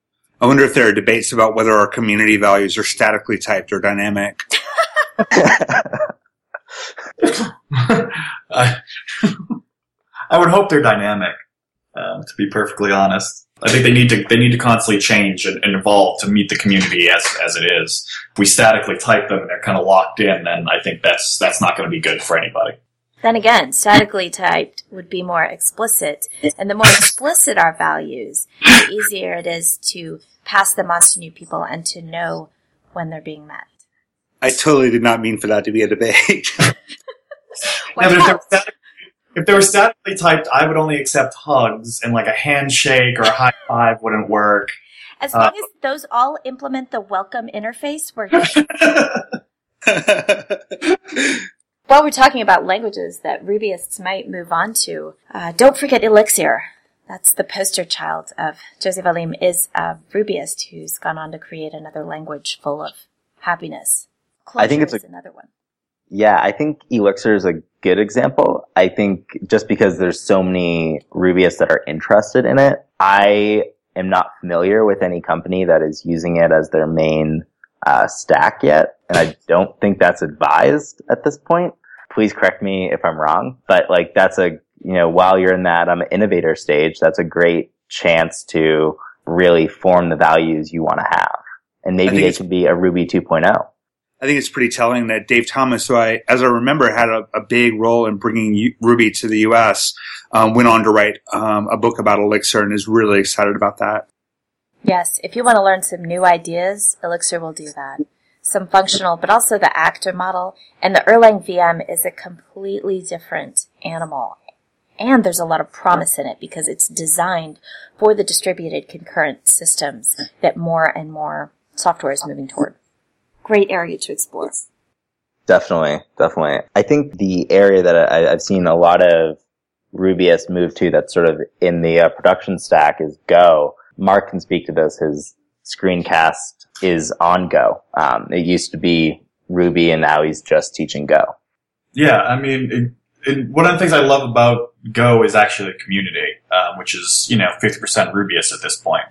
I wonder if there are debates about whether our community values are statically typed or dynamic. I, I would hope they're dynamic. Um, to be perfectly honest, I think they need to they need to constantly change and, and evolve to meet the community as as it is. If we statically type them and they're kind of locked in, then I think that's that's not going to be good for anybody. Then again, statically typed would be more explicit, and the more explicit our values, the easier it is to pass them on to new people and to know when they're being met. I totally did not mean for that to be a debate. What Yeah, but if, they were else? static, if they were statically typed, I would only accept hugs, and like a handshake or a high five wouldn't work. As long uh, as those all implement the welcome interface, we're good. While we're talking about languages that Rubyists might move on to, uh, don't forget Elixir. That's the poster child of Joseph Alim is a Rubyist who's gone on to create another language full of happiness. Clojure I think it's is a- another one. Yeah, I think Elixir is a good example. I think just because there's so many Rubyists that are interested in it, I am not familiar with any company that is using it as their main uh, stack yet, and I don't think that's advised at this point. Please correct me if I'm wrong, but like that's a, you know, while you're in that um, innovator stage, that's a great chance to really form the values you want to have. And maybe they can be a Ruby two point oh. I think it's pretty telling that Dave Thomas, who I, as I remember, had a, a big role in bringing U- Ruby to the U S, um, went on to write um, a book about Elixir and is really excited about that. Yes, if you want to learn some new ideas, Elixir will do that. Some functional, but also the actor model. And the Erlang V M is a completely different animal. And there's a lot of promise in it because it's designed for the distributed concurrent systems that more and more software is moving toward. Great area to explore. Definitely, definitely. I think the area that I, I've seen a lot of Rubyists move to that's sort of in the uh, production stack is Go. Mark can speak to this. His screencast is on Go. Um, it used to be Ruby, and now he's just teaching Go. Yeah, I mean, it, it, one of the things I love about Go is actually the community, um, which is, you know, fifty percent Rubyist at this point.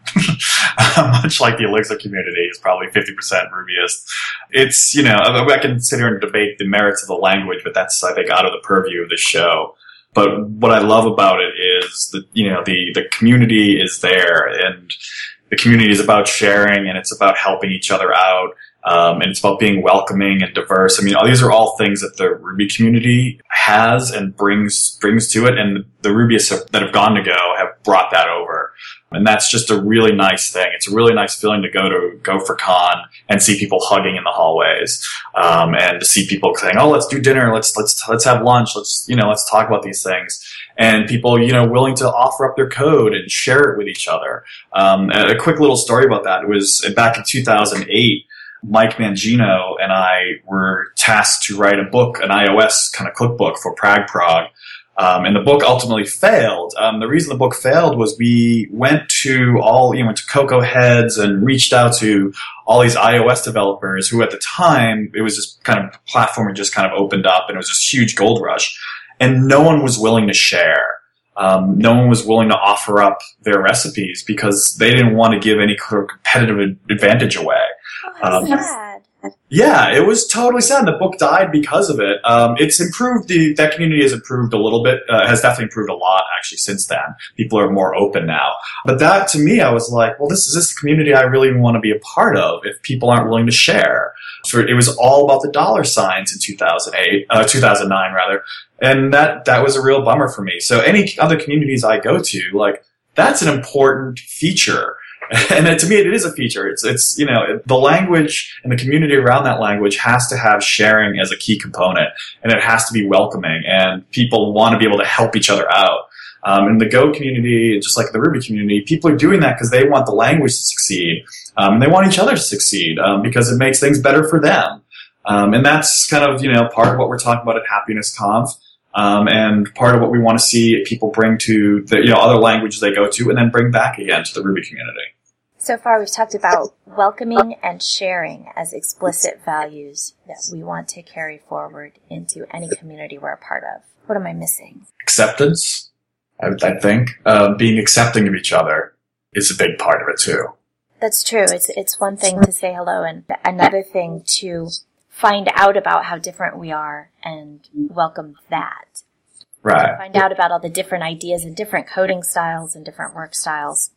Much like the Elixir community is probably fifty percent Rubyist. It's, you know, I can sit here and debate the merits of the language, but that's, I think, out of the purview of the show. But what I love about it is that, you know, the, the community is there, and the community is about sharing, and it's about helping each other out. Um, and it's about being welcoming and diverse. I mean, these are all things that the Ruby community has and brings brings to it, and the Rubyists that have gone to Go have brought that over. And that's just a really nice thing. It's a really nice feeling to go to Go for Con and see people hugging in the hallways, um, and to see people saying, "Oh, let's do dinner. Let's let's let's have lunch. Let's you know let's talk about these things." And people, you know, willing to offer up their code and share it with each other. Um, a quick little story about that. It was back in two thousand eight. Mike Mangino and I were tasked to write a book, an iOS kind of cookbook for Prague Prog. Um, and the book ultimately failed. Um, the reason the book failed was we went to all, you know, went to Cocoa Heads and reached out to all these iOS developers who at the time, it was this kind of platform had just kind of opened up, and it was this huge gold rush. And no one was willing to share. Um, no one was willing to offer up their recipes because they didn't want to give any competitive advantage away. Oh, that's sad. Yeah, it was totally sad. The book died because of it. Um, it's improved. The, that community has improved a little bit. Uh, has definitely improved a lot actually since then. People are more open now. But that to me, I was like, well, this is this community I really want to be a part of. If people aren't willing to share, so it was all about the dollar signs in two thousand eight, uh, two thousand nine rather, and that that was a real bummer for me. So any other communities I go to, like that's an important feature. And to me, it is a feature. It's, it's, you know, the language and the community around that language has to have sharing as a key component, and it has to be welcoming, and people want to be able to help each other out. Um, in the Go community, just like the Ruby community, people are doing that because they want the language to succeed, um, and they want each other to succeed, um, because it makes things better for them. Um, and that's kind of, you know, part of what we're talking about at Happiness Conf. Um, and part of what we want to see people bring to the, you know, other languages they go to and then bring back again to the Ruby community. So far, we've talked about welcoming and sharing as explicit values that we want to carry forward into any community we're a part of. What am I missing? Acceptance, I, I think. Uh, being accepting of each other is a big part of it, too. That's true. It's, it's one thing to say hello and another thing to find out about how different we are and welcome that. Right. Find out about all the different ideas and different coding styles and different work styles.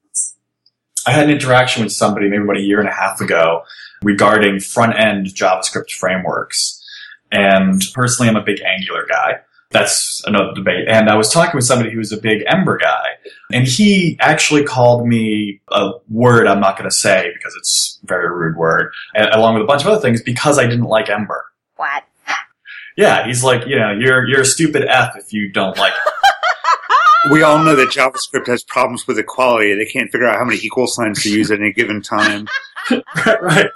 I had an interaction with somebody maybe about a year and a half ago regarding front-end JavaScript frameworks. And personally, I'm a big Angular guy. That's another debate. And I was talking with somebody who was a big Ember guy. And he actually called me a word I'm not going to say because it's a very rude word, along with a bunch of other things, because I didn't like Ember. What? Yeah, he's like, you know, you're you're a stupid F if you don't like it. We all know that JavaScript has problems with equality. They can't figure out how many equal signs to use at any given time. right, right.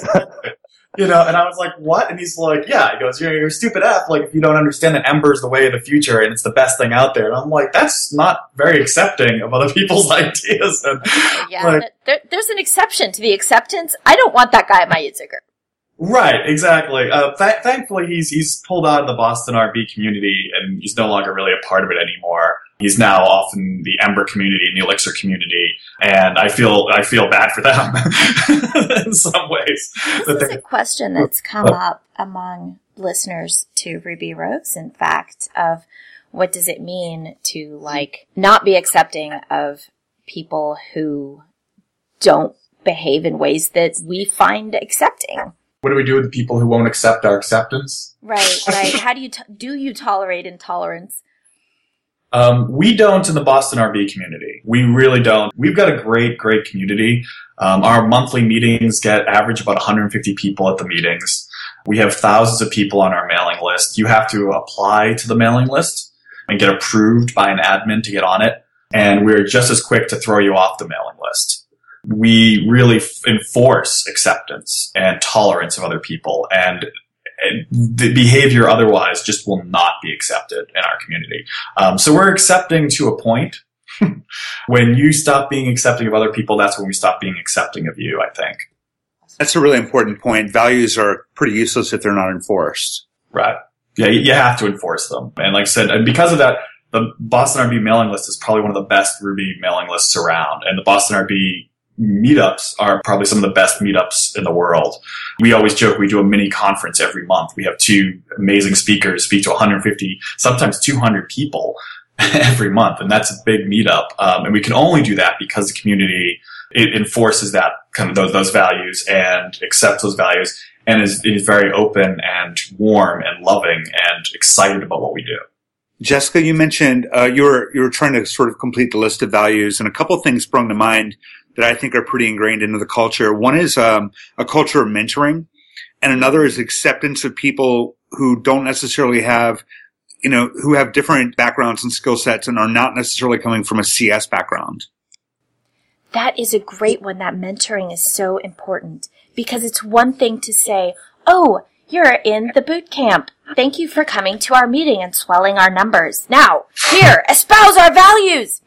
You know, and I was like, what? And he's like, yeah. He goes, you're, you're a stupid F. Like, if you don't understand that Ember is the way of the future and it's the best thing out there. And I'm like, that's not very accepting of other people's ideas. And yeah, like, there, there's an exception to the acceptance. I don't want that guy at my user group. Right, exactly. Uh, th- thankfully, he's he's pulled out of the Boston R B community, and he's no longer really a part of it anymore. He's now off in the Ember community, in the Elixir community, and I feel I feel bad for them in some ways. This is a question that's come up among listeners to Ruby Rogues, in fact, of what does it mean to, like, not be accepting of people who don't behave in ways that we find accepting. What do we do with the people who won't accept our acceptance? Right, right. How do you, t- do you tolerate intolerance? Um, we don't in the Boston R B community. We really don't. We've got a great, great community. Um, our monthly meetings get average about one hundred fifty people at the meetings. We have thousands of people on our mailing list. You have to apply to the mailing list and get approved by an admin to get on it. And we're just as quick to throw you off the mailing list. We really f- enforce acceptance and tolerance of other people, and, and the behavior otherwise just will not be accepted in our community. Um, so we're accepting to a point. When you stop being accepting of other people, that's when we stop being accepting of you, I think. That's a really important point. Values are pretty useless if they're not enforced. Right. Yeah, you have to enforce them. And like I said, and because of that, the Boston R B mailing list is probably one of the best Ruby mailing lists around. And the Boston R B meetups are probably some of the best meetups in the world. We always joke we do a mini conference every month. We have two amazing speakers speak to one hundred fifty, sometimes two hundred people every month. And that's a big meetup. Um, and we can only do that because the community, it enforces that kind of those, those values and accepts those values and is, is very open and warm and loving and excited about what we do. Jessica, you mentioned uh, you were you were trying to sort of complete the list of values, and a couple of things sprung to mind that I think are pretty ingrained into the culture. One is um, a culture of mentoring, and another is acceptance of people who don't necessarily have, you know, who have different backgrounds and skill sets and are not necessarily coming from a C S background. That is a great one. That mentoring is so important, because it's one thing to say, oh, you're in the boot camp. Thank you for coming to our meeting and swelling our numbers. Now, here, espouse our values.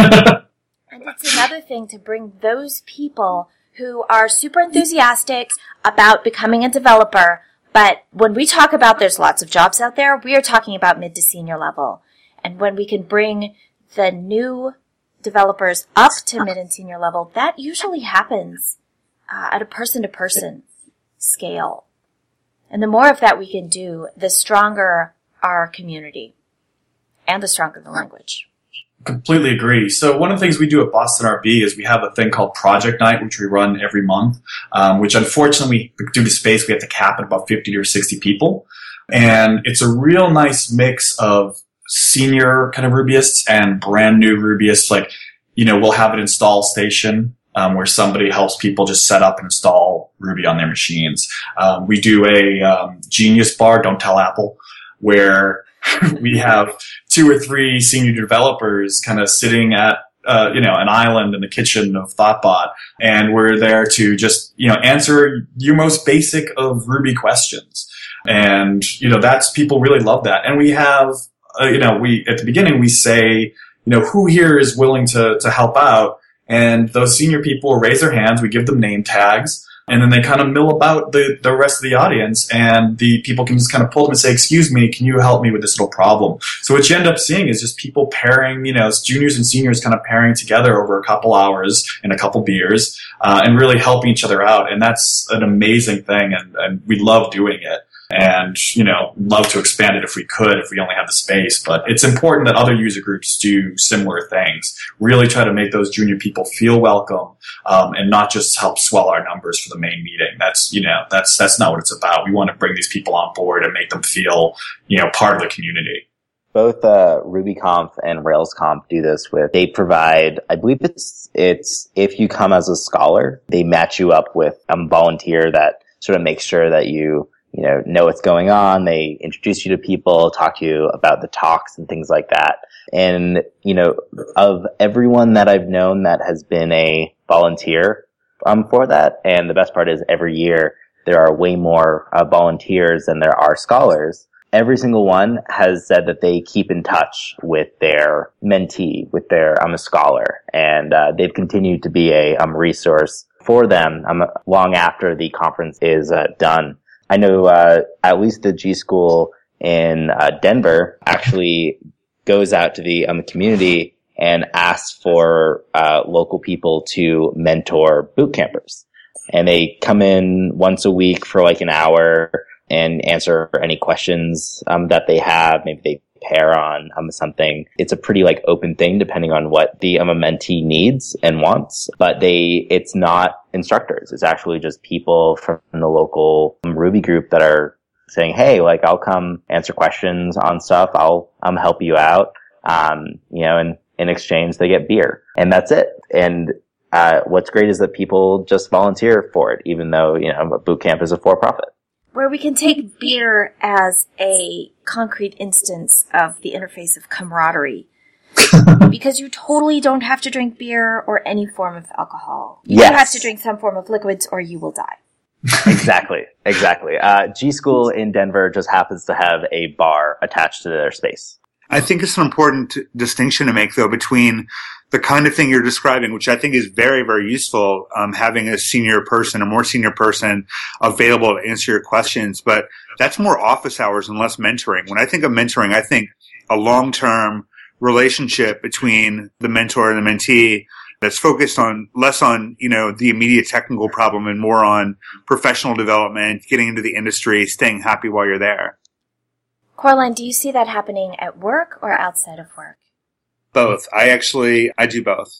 And it's another thing to bring those people who are super enthusiastic about becoming a developer. But when we talk about there's lots of jobs out there, we are talking about mid to senior level. And when we can bring the new developers up to mid and senior level, that usually happens uh, at a person-to-person scale. And the more of that we can do, the stronger our community and the stronger the language. Completely agree. So one of the things we do at Boston R B is we have a thing called Project Night, which we run every month, um, which unfortunately, due to space, we have to cap at about fifty or sixty people. And it's a real nice mix of senior kind of Rubyists and brand new Rubyists. Like, you know, we'll have an install station Um, where somebody helps people just set up and install Ruby on their machines. Um, we do a um, Genius Bar, Don't Tell Apple, where we have two or three senior developers kind of sitting at uh, you know an island in the kitchen of Thoughtbot, and we're there to just you know answer your most basic of Ruby questions. And you know that's people really love that. And we have uh, you know we at the beginning we say you know who here is willing to to help out. And those senior people raise their hands, we give them name tags, and then they kind of mill about the, the rest of the audience, and the people can just kind of pull them and say, excuse me, can you help me with this little problem? So what you end up seeing is just people pairing, you know, juniors and seniors kind of pairing together over a couple hours and a couple beers, uh, and really helping each other out. And that's an amazing thing, and, and we love doing it. And, you know, love to expand it if we could, if we only have the space. But it's important that other user groups do similar things. Really try to make those junior people feel welcome, um, and not just help swell our numbers for the main meeting. That's, you know, that's, that's not what it's about. We want to bring these people on board and make them feel, you know, part of the community. Both uh, RubyConf and RailsConf do this with, they provide, I believe it's, it's if you come as a scholar, they match you up with a volunteer that sort of makes sure that you you know, know what's going on. They introduce you to people, talk to you about the talks and things like that. And, you know, of everyone that I've known that has been a volunteer um, for that, and the best part is every year there are way more uh, volunteers than there are scholars. Every single one has said that they keep in touch with their mentee, with their, I'm a scholar, and uh, they've continued to be a um, resource for them um, long after the conference is uh, done. I know uh, at least the G School in uh, Denver actually goes out to the um, community and asks for uh, local people to mentor boot campers. And they come in once a week for like an hour and answer any questions um, that they have. Maybe they pair on um, something. It's a pretty like open thing depending on what the um, mentee needs and wants. But they, it's not instructors. It's actually just people from the local um, Ruby group that are saying, hey, like I'll come answer questions on stuff. I'll um, help you out. Um, you know, and in exchange they get beer, and that's it. And uh, what's great is that people just volunteer for it, even though you know a boot camp is a for-profit. Where we can take beer as a concrete instance of the interface of camaraderie. Because you totally don't have to drink beer or any form of alcohol. You Yes. do have to drink some form of liquids or you will die. Exactly, exactly. Uh, G School in Denver just happens to have a bar attached to their space. I think it's an important distinction to make, though, between the kind of thing you're describing, which I think is very, very useful, um, having a senior person, a more senior person available to answer your questions. But that's more office hours and less mentoring. When I think of mentoring, I think a long-term relationship between the mentor and the mentee that's focused on less on, you know, the immediate technical problem and more on professional development, getting into the industry, staying happy while you're there. Coraline, do you see that happening at work or outside of work? Both. I actually, I do both.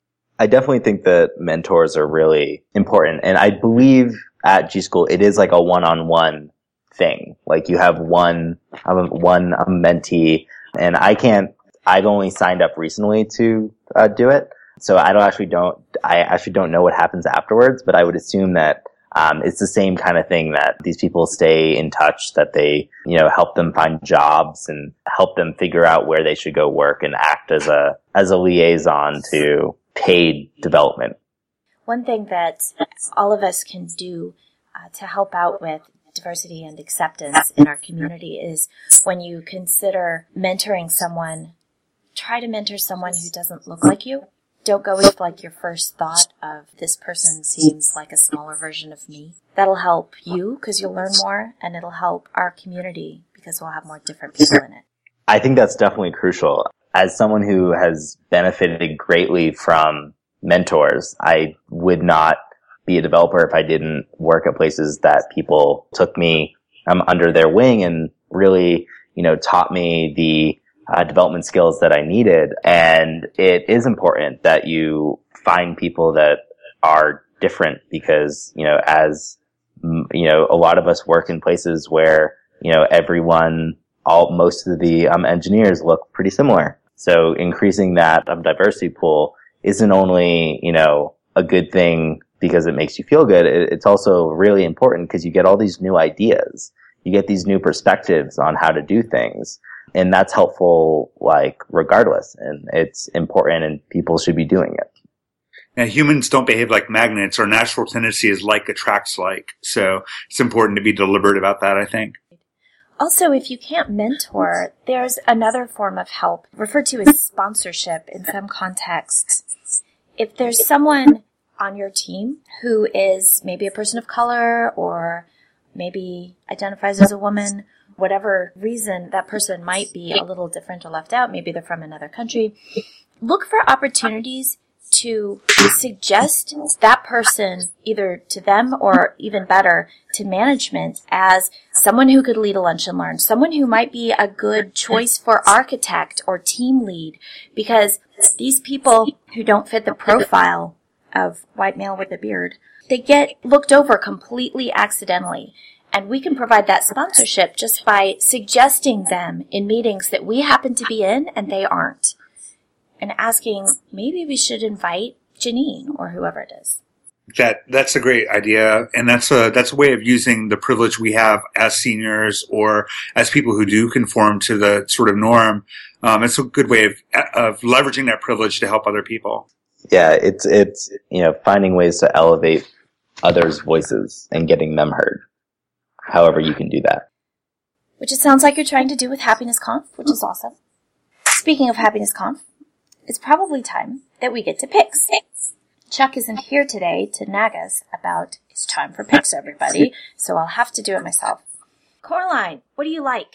I definitely think that mentors are really important. And I believe at G School, it is like a one-on-one thing. Like you have one, um, one um, mentee, and I can't, I've only signed up recently to uh, do it. So I don't actually don't, I actually don't know what happens afterwards, but I would assume that Um, it's the same kind of thing that these people stay in touch, that they, you know, help them find jobs and help them figure out where they should go work and act as a, as a liaison to paid development. One thing that all of us can do uh, to help out with diversity and acceptance in our community is when you consider mentoring someone, try to mentor someone who doesn't look like you. Don't go with like your first thought of this person seems like a smaller version of me. That'll help you because you'll learn more, and it'll help our community because we'll have more different people in it. I think that's definitely crucial. As someone who has benefited greatly from mentors, I would not be a developer if I didn't work at places that people took me um, under their wing and really, you know, taught me the Uh, development skills that I needed. And it is important that you find people that are different because, you know, as, you know, a lot of us work in places where, you know, everyone, all, most of the um, engineers look pretty similar. So increasing that um, diversity pool isn't only, you know, a good thing because it makes you feel good. It, it's also really important because you get all these new ideas. You get these new perspectives on how to do things. And that's helpful, like, regardless. And it's important and people should be doing it. Now, humans don't behave like magnets. Our natural tendency is like attracts like. So it's important to be deliberate about that, I think. Also, if you can't mentor, there's another form of help referred to as sponsorship in some contexts. If there's someone on your team who is maybe a person of color or maybe identifies as a woman, whatever reason that person might be a little different or left out, maybe they're from another country, look for opportunities to suggest that person either to them or even better to management as someone who could lead a lunch and learn, someone who might be a good choice for architect or team lead, because these people who don't fit the profile of white male with a beard, they get looked over completely accidentally. And we can provide that sponsorship just by suggesting them in meetings that we happen to be in and they aren't. And asking, maybe we should invite Janine or whoever it is. That that's a great idea, and that's a that's a way of using the privilege we have as seniors or as people who do conform to the sort of norm. Um, it's a good way of of leveraging that privilege to help other people. Yeah, it's it's you know finding ways to elevate others' voices and getting them heard. However you can do that. Which it sounds like you're trying to do with Happiness Conf, which is awesome. Speaking of Happiness Conf, it's probably time that we get to picks. Chuck isn't here today to nag us about it's time for picks, everybody, so I'll have to do it myself. Coraline, what do you like?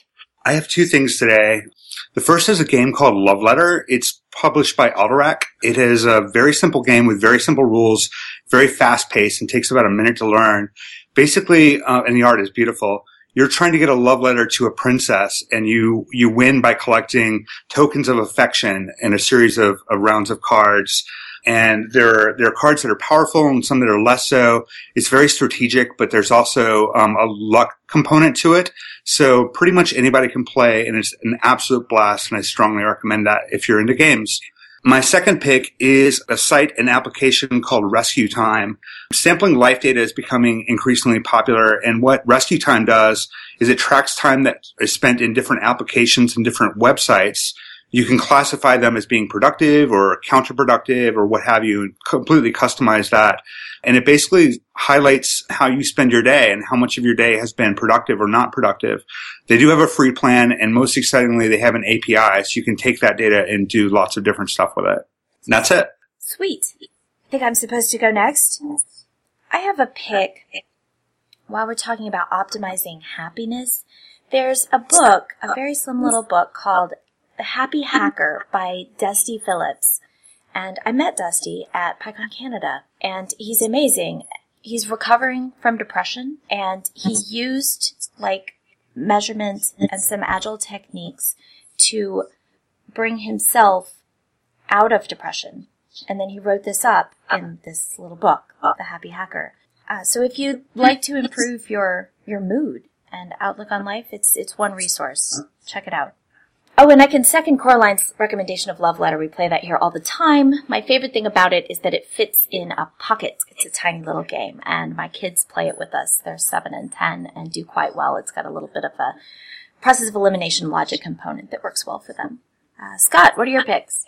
I have two things today. The first is a game called Love Letter. It's published by Alderac. It is a very simple game with very simple rules, very fast paced, and takes about a minute to learn. Basically, uh, and the art is beautiful. You're trying to get a love letter to a princess, and you, you win by collecting tokens of affection in a series of, of rounds of cards. And there are, there are cards that are powerful and some that are less so. It's very strategic, but there's also um, a luck component to it. So pretty much anybody can play, and it's an absolute blast, and I strongly recommend that if you're into games. My second pick is a site, an application called Rescue Time. Sampling life data is becoming increasingly popular, and what Rescue Time does is it tracks time that is spent in different applications and different websites. You can classify them as being productive or counterproductive or what have you, and completely customize that. And it basically highlights how you spend your day and how much of your day has been productive or not productive. They do have a free plan, and most excitingly, they have an A P I, so you can take that data and do lots of different stuff with it. And that's it. Sweet. I think I'm supposed to go next. I have a pick. While we're talking about optimizing happiness, there's a book, a very slim little book called The Happy Hacker by Dusty Phillips. And I met Dusty at PyCon Canada, and he's amazing. He's recovering from depression, and he used, like, measurements and some agile techniques to bring himself out of depression. And then he wrote this up in this little book, The Happy Hacker. Uh, so if you'd like to improve your, your mood and outlook on life, it's, it's one resource. Check it out. Oh, and I can second Coraline's recommendation of Love Letter. We play that here all the time. My favorite thing about it is that it fits in a pocket. It's a tiny little game, and my kids play it with us. They're seven and ten and do quite well. It's got a little bit of a process of elimination logic component that works well for them. Uh, Scott, what are your picks?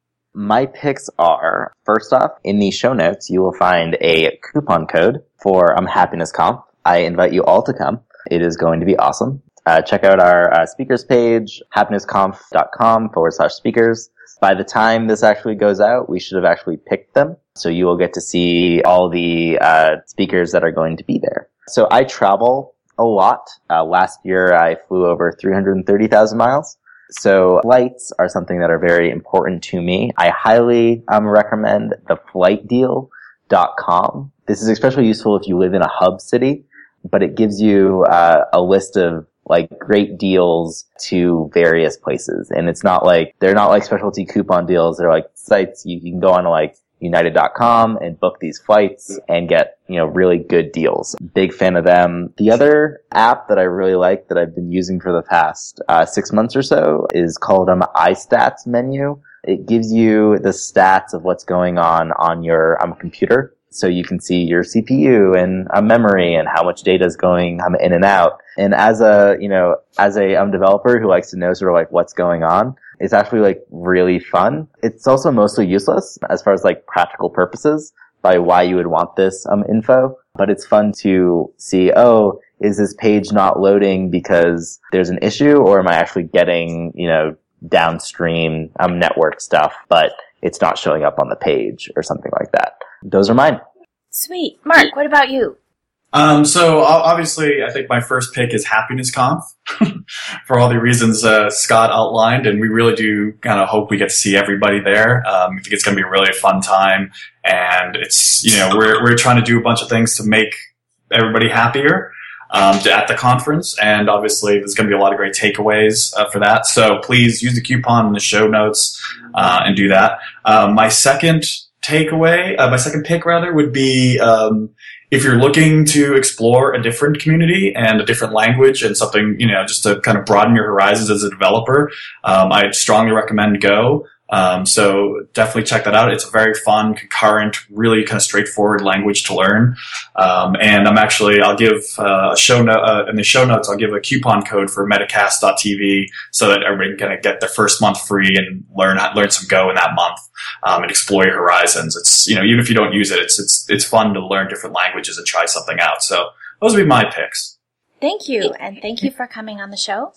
My picks are, first off, in the show notes, you will find a coupon code for um, Happiness Conf. I invite you all to come. It is going to be awesome. Uh, check out our uh, speakers page, happinessconf.com forward slash speakers. By the time this actually goes out, we should have actually picked them. So you will get to see all the uh, speakers that are going to be there. So I travel a lot. Uh, last year, I flew over three hundred thirty thousand miles. So flights are something that are very important to me. I highly um, recommend the flight deal dot com. This is especially useful if you live in a hub city, but it gives you uh, a list of like great deals to various places. And it's not like, they're not like specialty coupon deals. They're like sites you can go on to like united dot com and book these flights and get, you know, really good deals. Big fan of them. The other app that I really like that I've been using for the past uh, six months or so is called um, iStats Menu. It gives you the stats of what's going on on your um, computer. So you can see your C P U and a memory and how much data is going um, in and out. And as a, you know, as a um, developer who likes to know sort of like what's going on, it's actually like really fun. It's also mostly useless as far as like practical purposes by why you would want this um, info. But it's fun to see, oh, is this page not loading because there's an issue, or am I actually getting, you know, downstream um, network stuff, but it's not showing up on the page or something like that. Those are mine. Sweet. Mark, what about you? Um, so obviously, I think my first pick is Happiness Conf for all the reasons uh, Scott outlined, and we really do kind of hope we get to see everybody there. Um, I think it's going to be a really fun time, and it's, you know, we're we're trying to do a bunch of things to make everybody happier um, to, at the conference, and obviously there's going to be a lot of great takeaways uh, for that. So please use the coupon in the show notes uh, and do that. Um, my second takeaway, uh, my second pick rather, would be um, if you're looking to explore a different community and a different language and something, you know, just to kind of broaden your horizons as a developer, um, I strongly recommend Go. Um, so definitely check that out. It's a very fun, concurrent, really kind of straightforward language to learn. Um, and I'm actually, I'll give uh, a show note, uh, in the show notes, I'll give a coupon code for metacast dot t v so that everybody can kind of get their first month free and learn, learn some Go in that month, um, and explore your horizons. It's, you know, even if you don't use it, it's, it's, it's fun to learn different languages and try something out. So those would be my picks. Thank you. And thank you for coming on the show.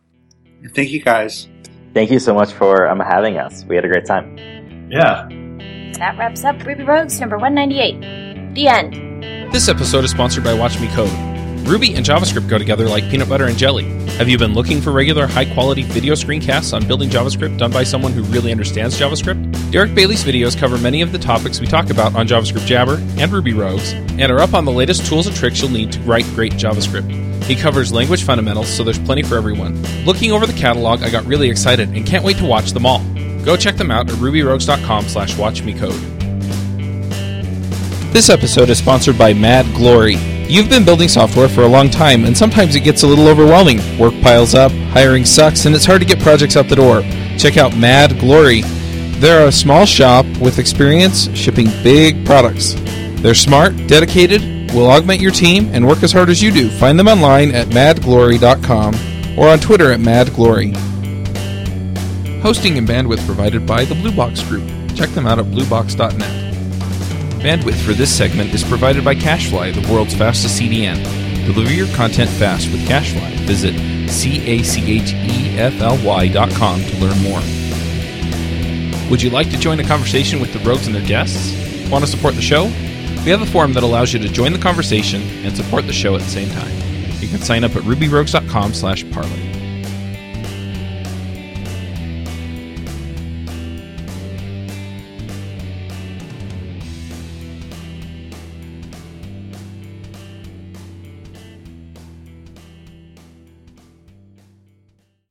Thank you, guys. Thank you so much for um, having us. We had a great time. Yeah. That wraps up Ruby Rogues number one ninety-eight. The end. This episode is sponsored by Watch Me Code. Ruby and JavaScript go together like peanut butter and jelly. Have you been looking for regular, high-quality video screencasts on building JavaScript done by someone who really understands JavaScript? Derek Bailey's videos cover many of the topics we talk about on JavaScript Jabber and Ruby Rogues, and are up on the latest tools and tricks you'll need to write great JavaScript. He covers language fundamentals, so there's plenty for everyone. Looking over the catalog, I got really excited and can't wait to watch them all. Go check them out at rubyrogues.com slash watchmecode. This episode is sponsored by Mad Glory. You've been building software for a long time, and sometimes it gets a little overwhelming. Work piles up, hiring sucks, and it's hard to get projects out the door. Check out Mad Glory. They're a small shop with experience shipping big products. They're smart, dedicated, will augment your team, and work as hard as you do. Find them online at mad glory dot com or on Twitter at mad glory. Hosting and bandwidth provided by the Blue Box Group. Check them out at blue box dot net. Bandwidth for this segment is provided by CacheFly, the world's fastest C D N. Deliver your content fast with CacheFly. Visit C A C H E F L Y dot com to learn more. Would you like to join a conversation with the Rogues and their guests? Want to support the show? We have a forum that allows you to join the conversation and support the show at the same time. You can sign up at rubyrogues dot com slash parlay.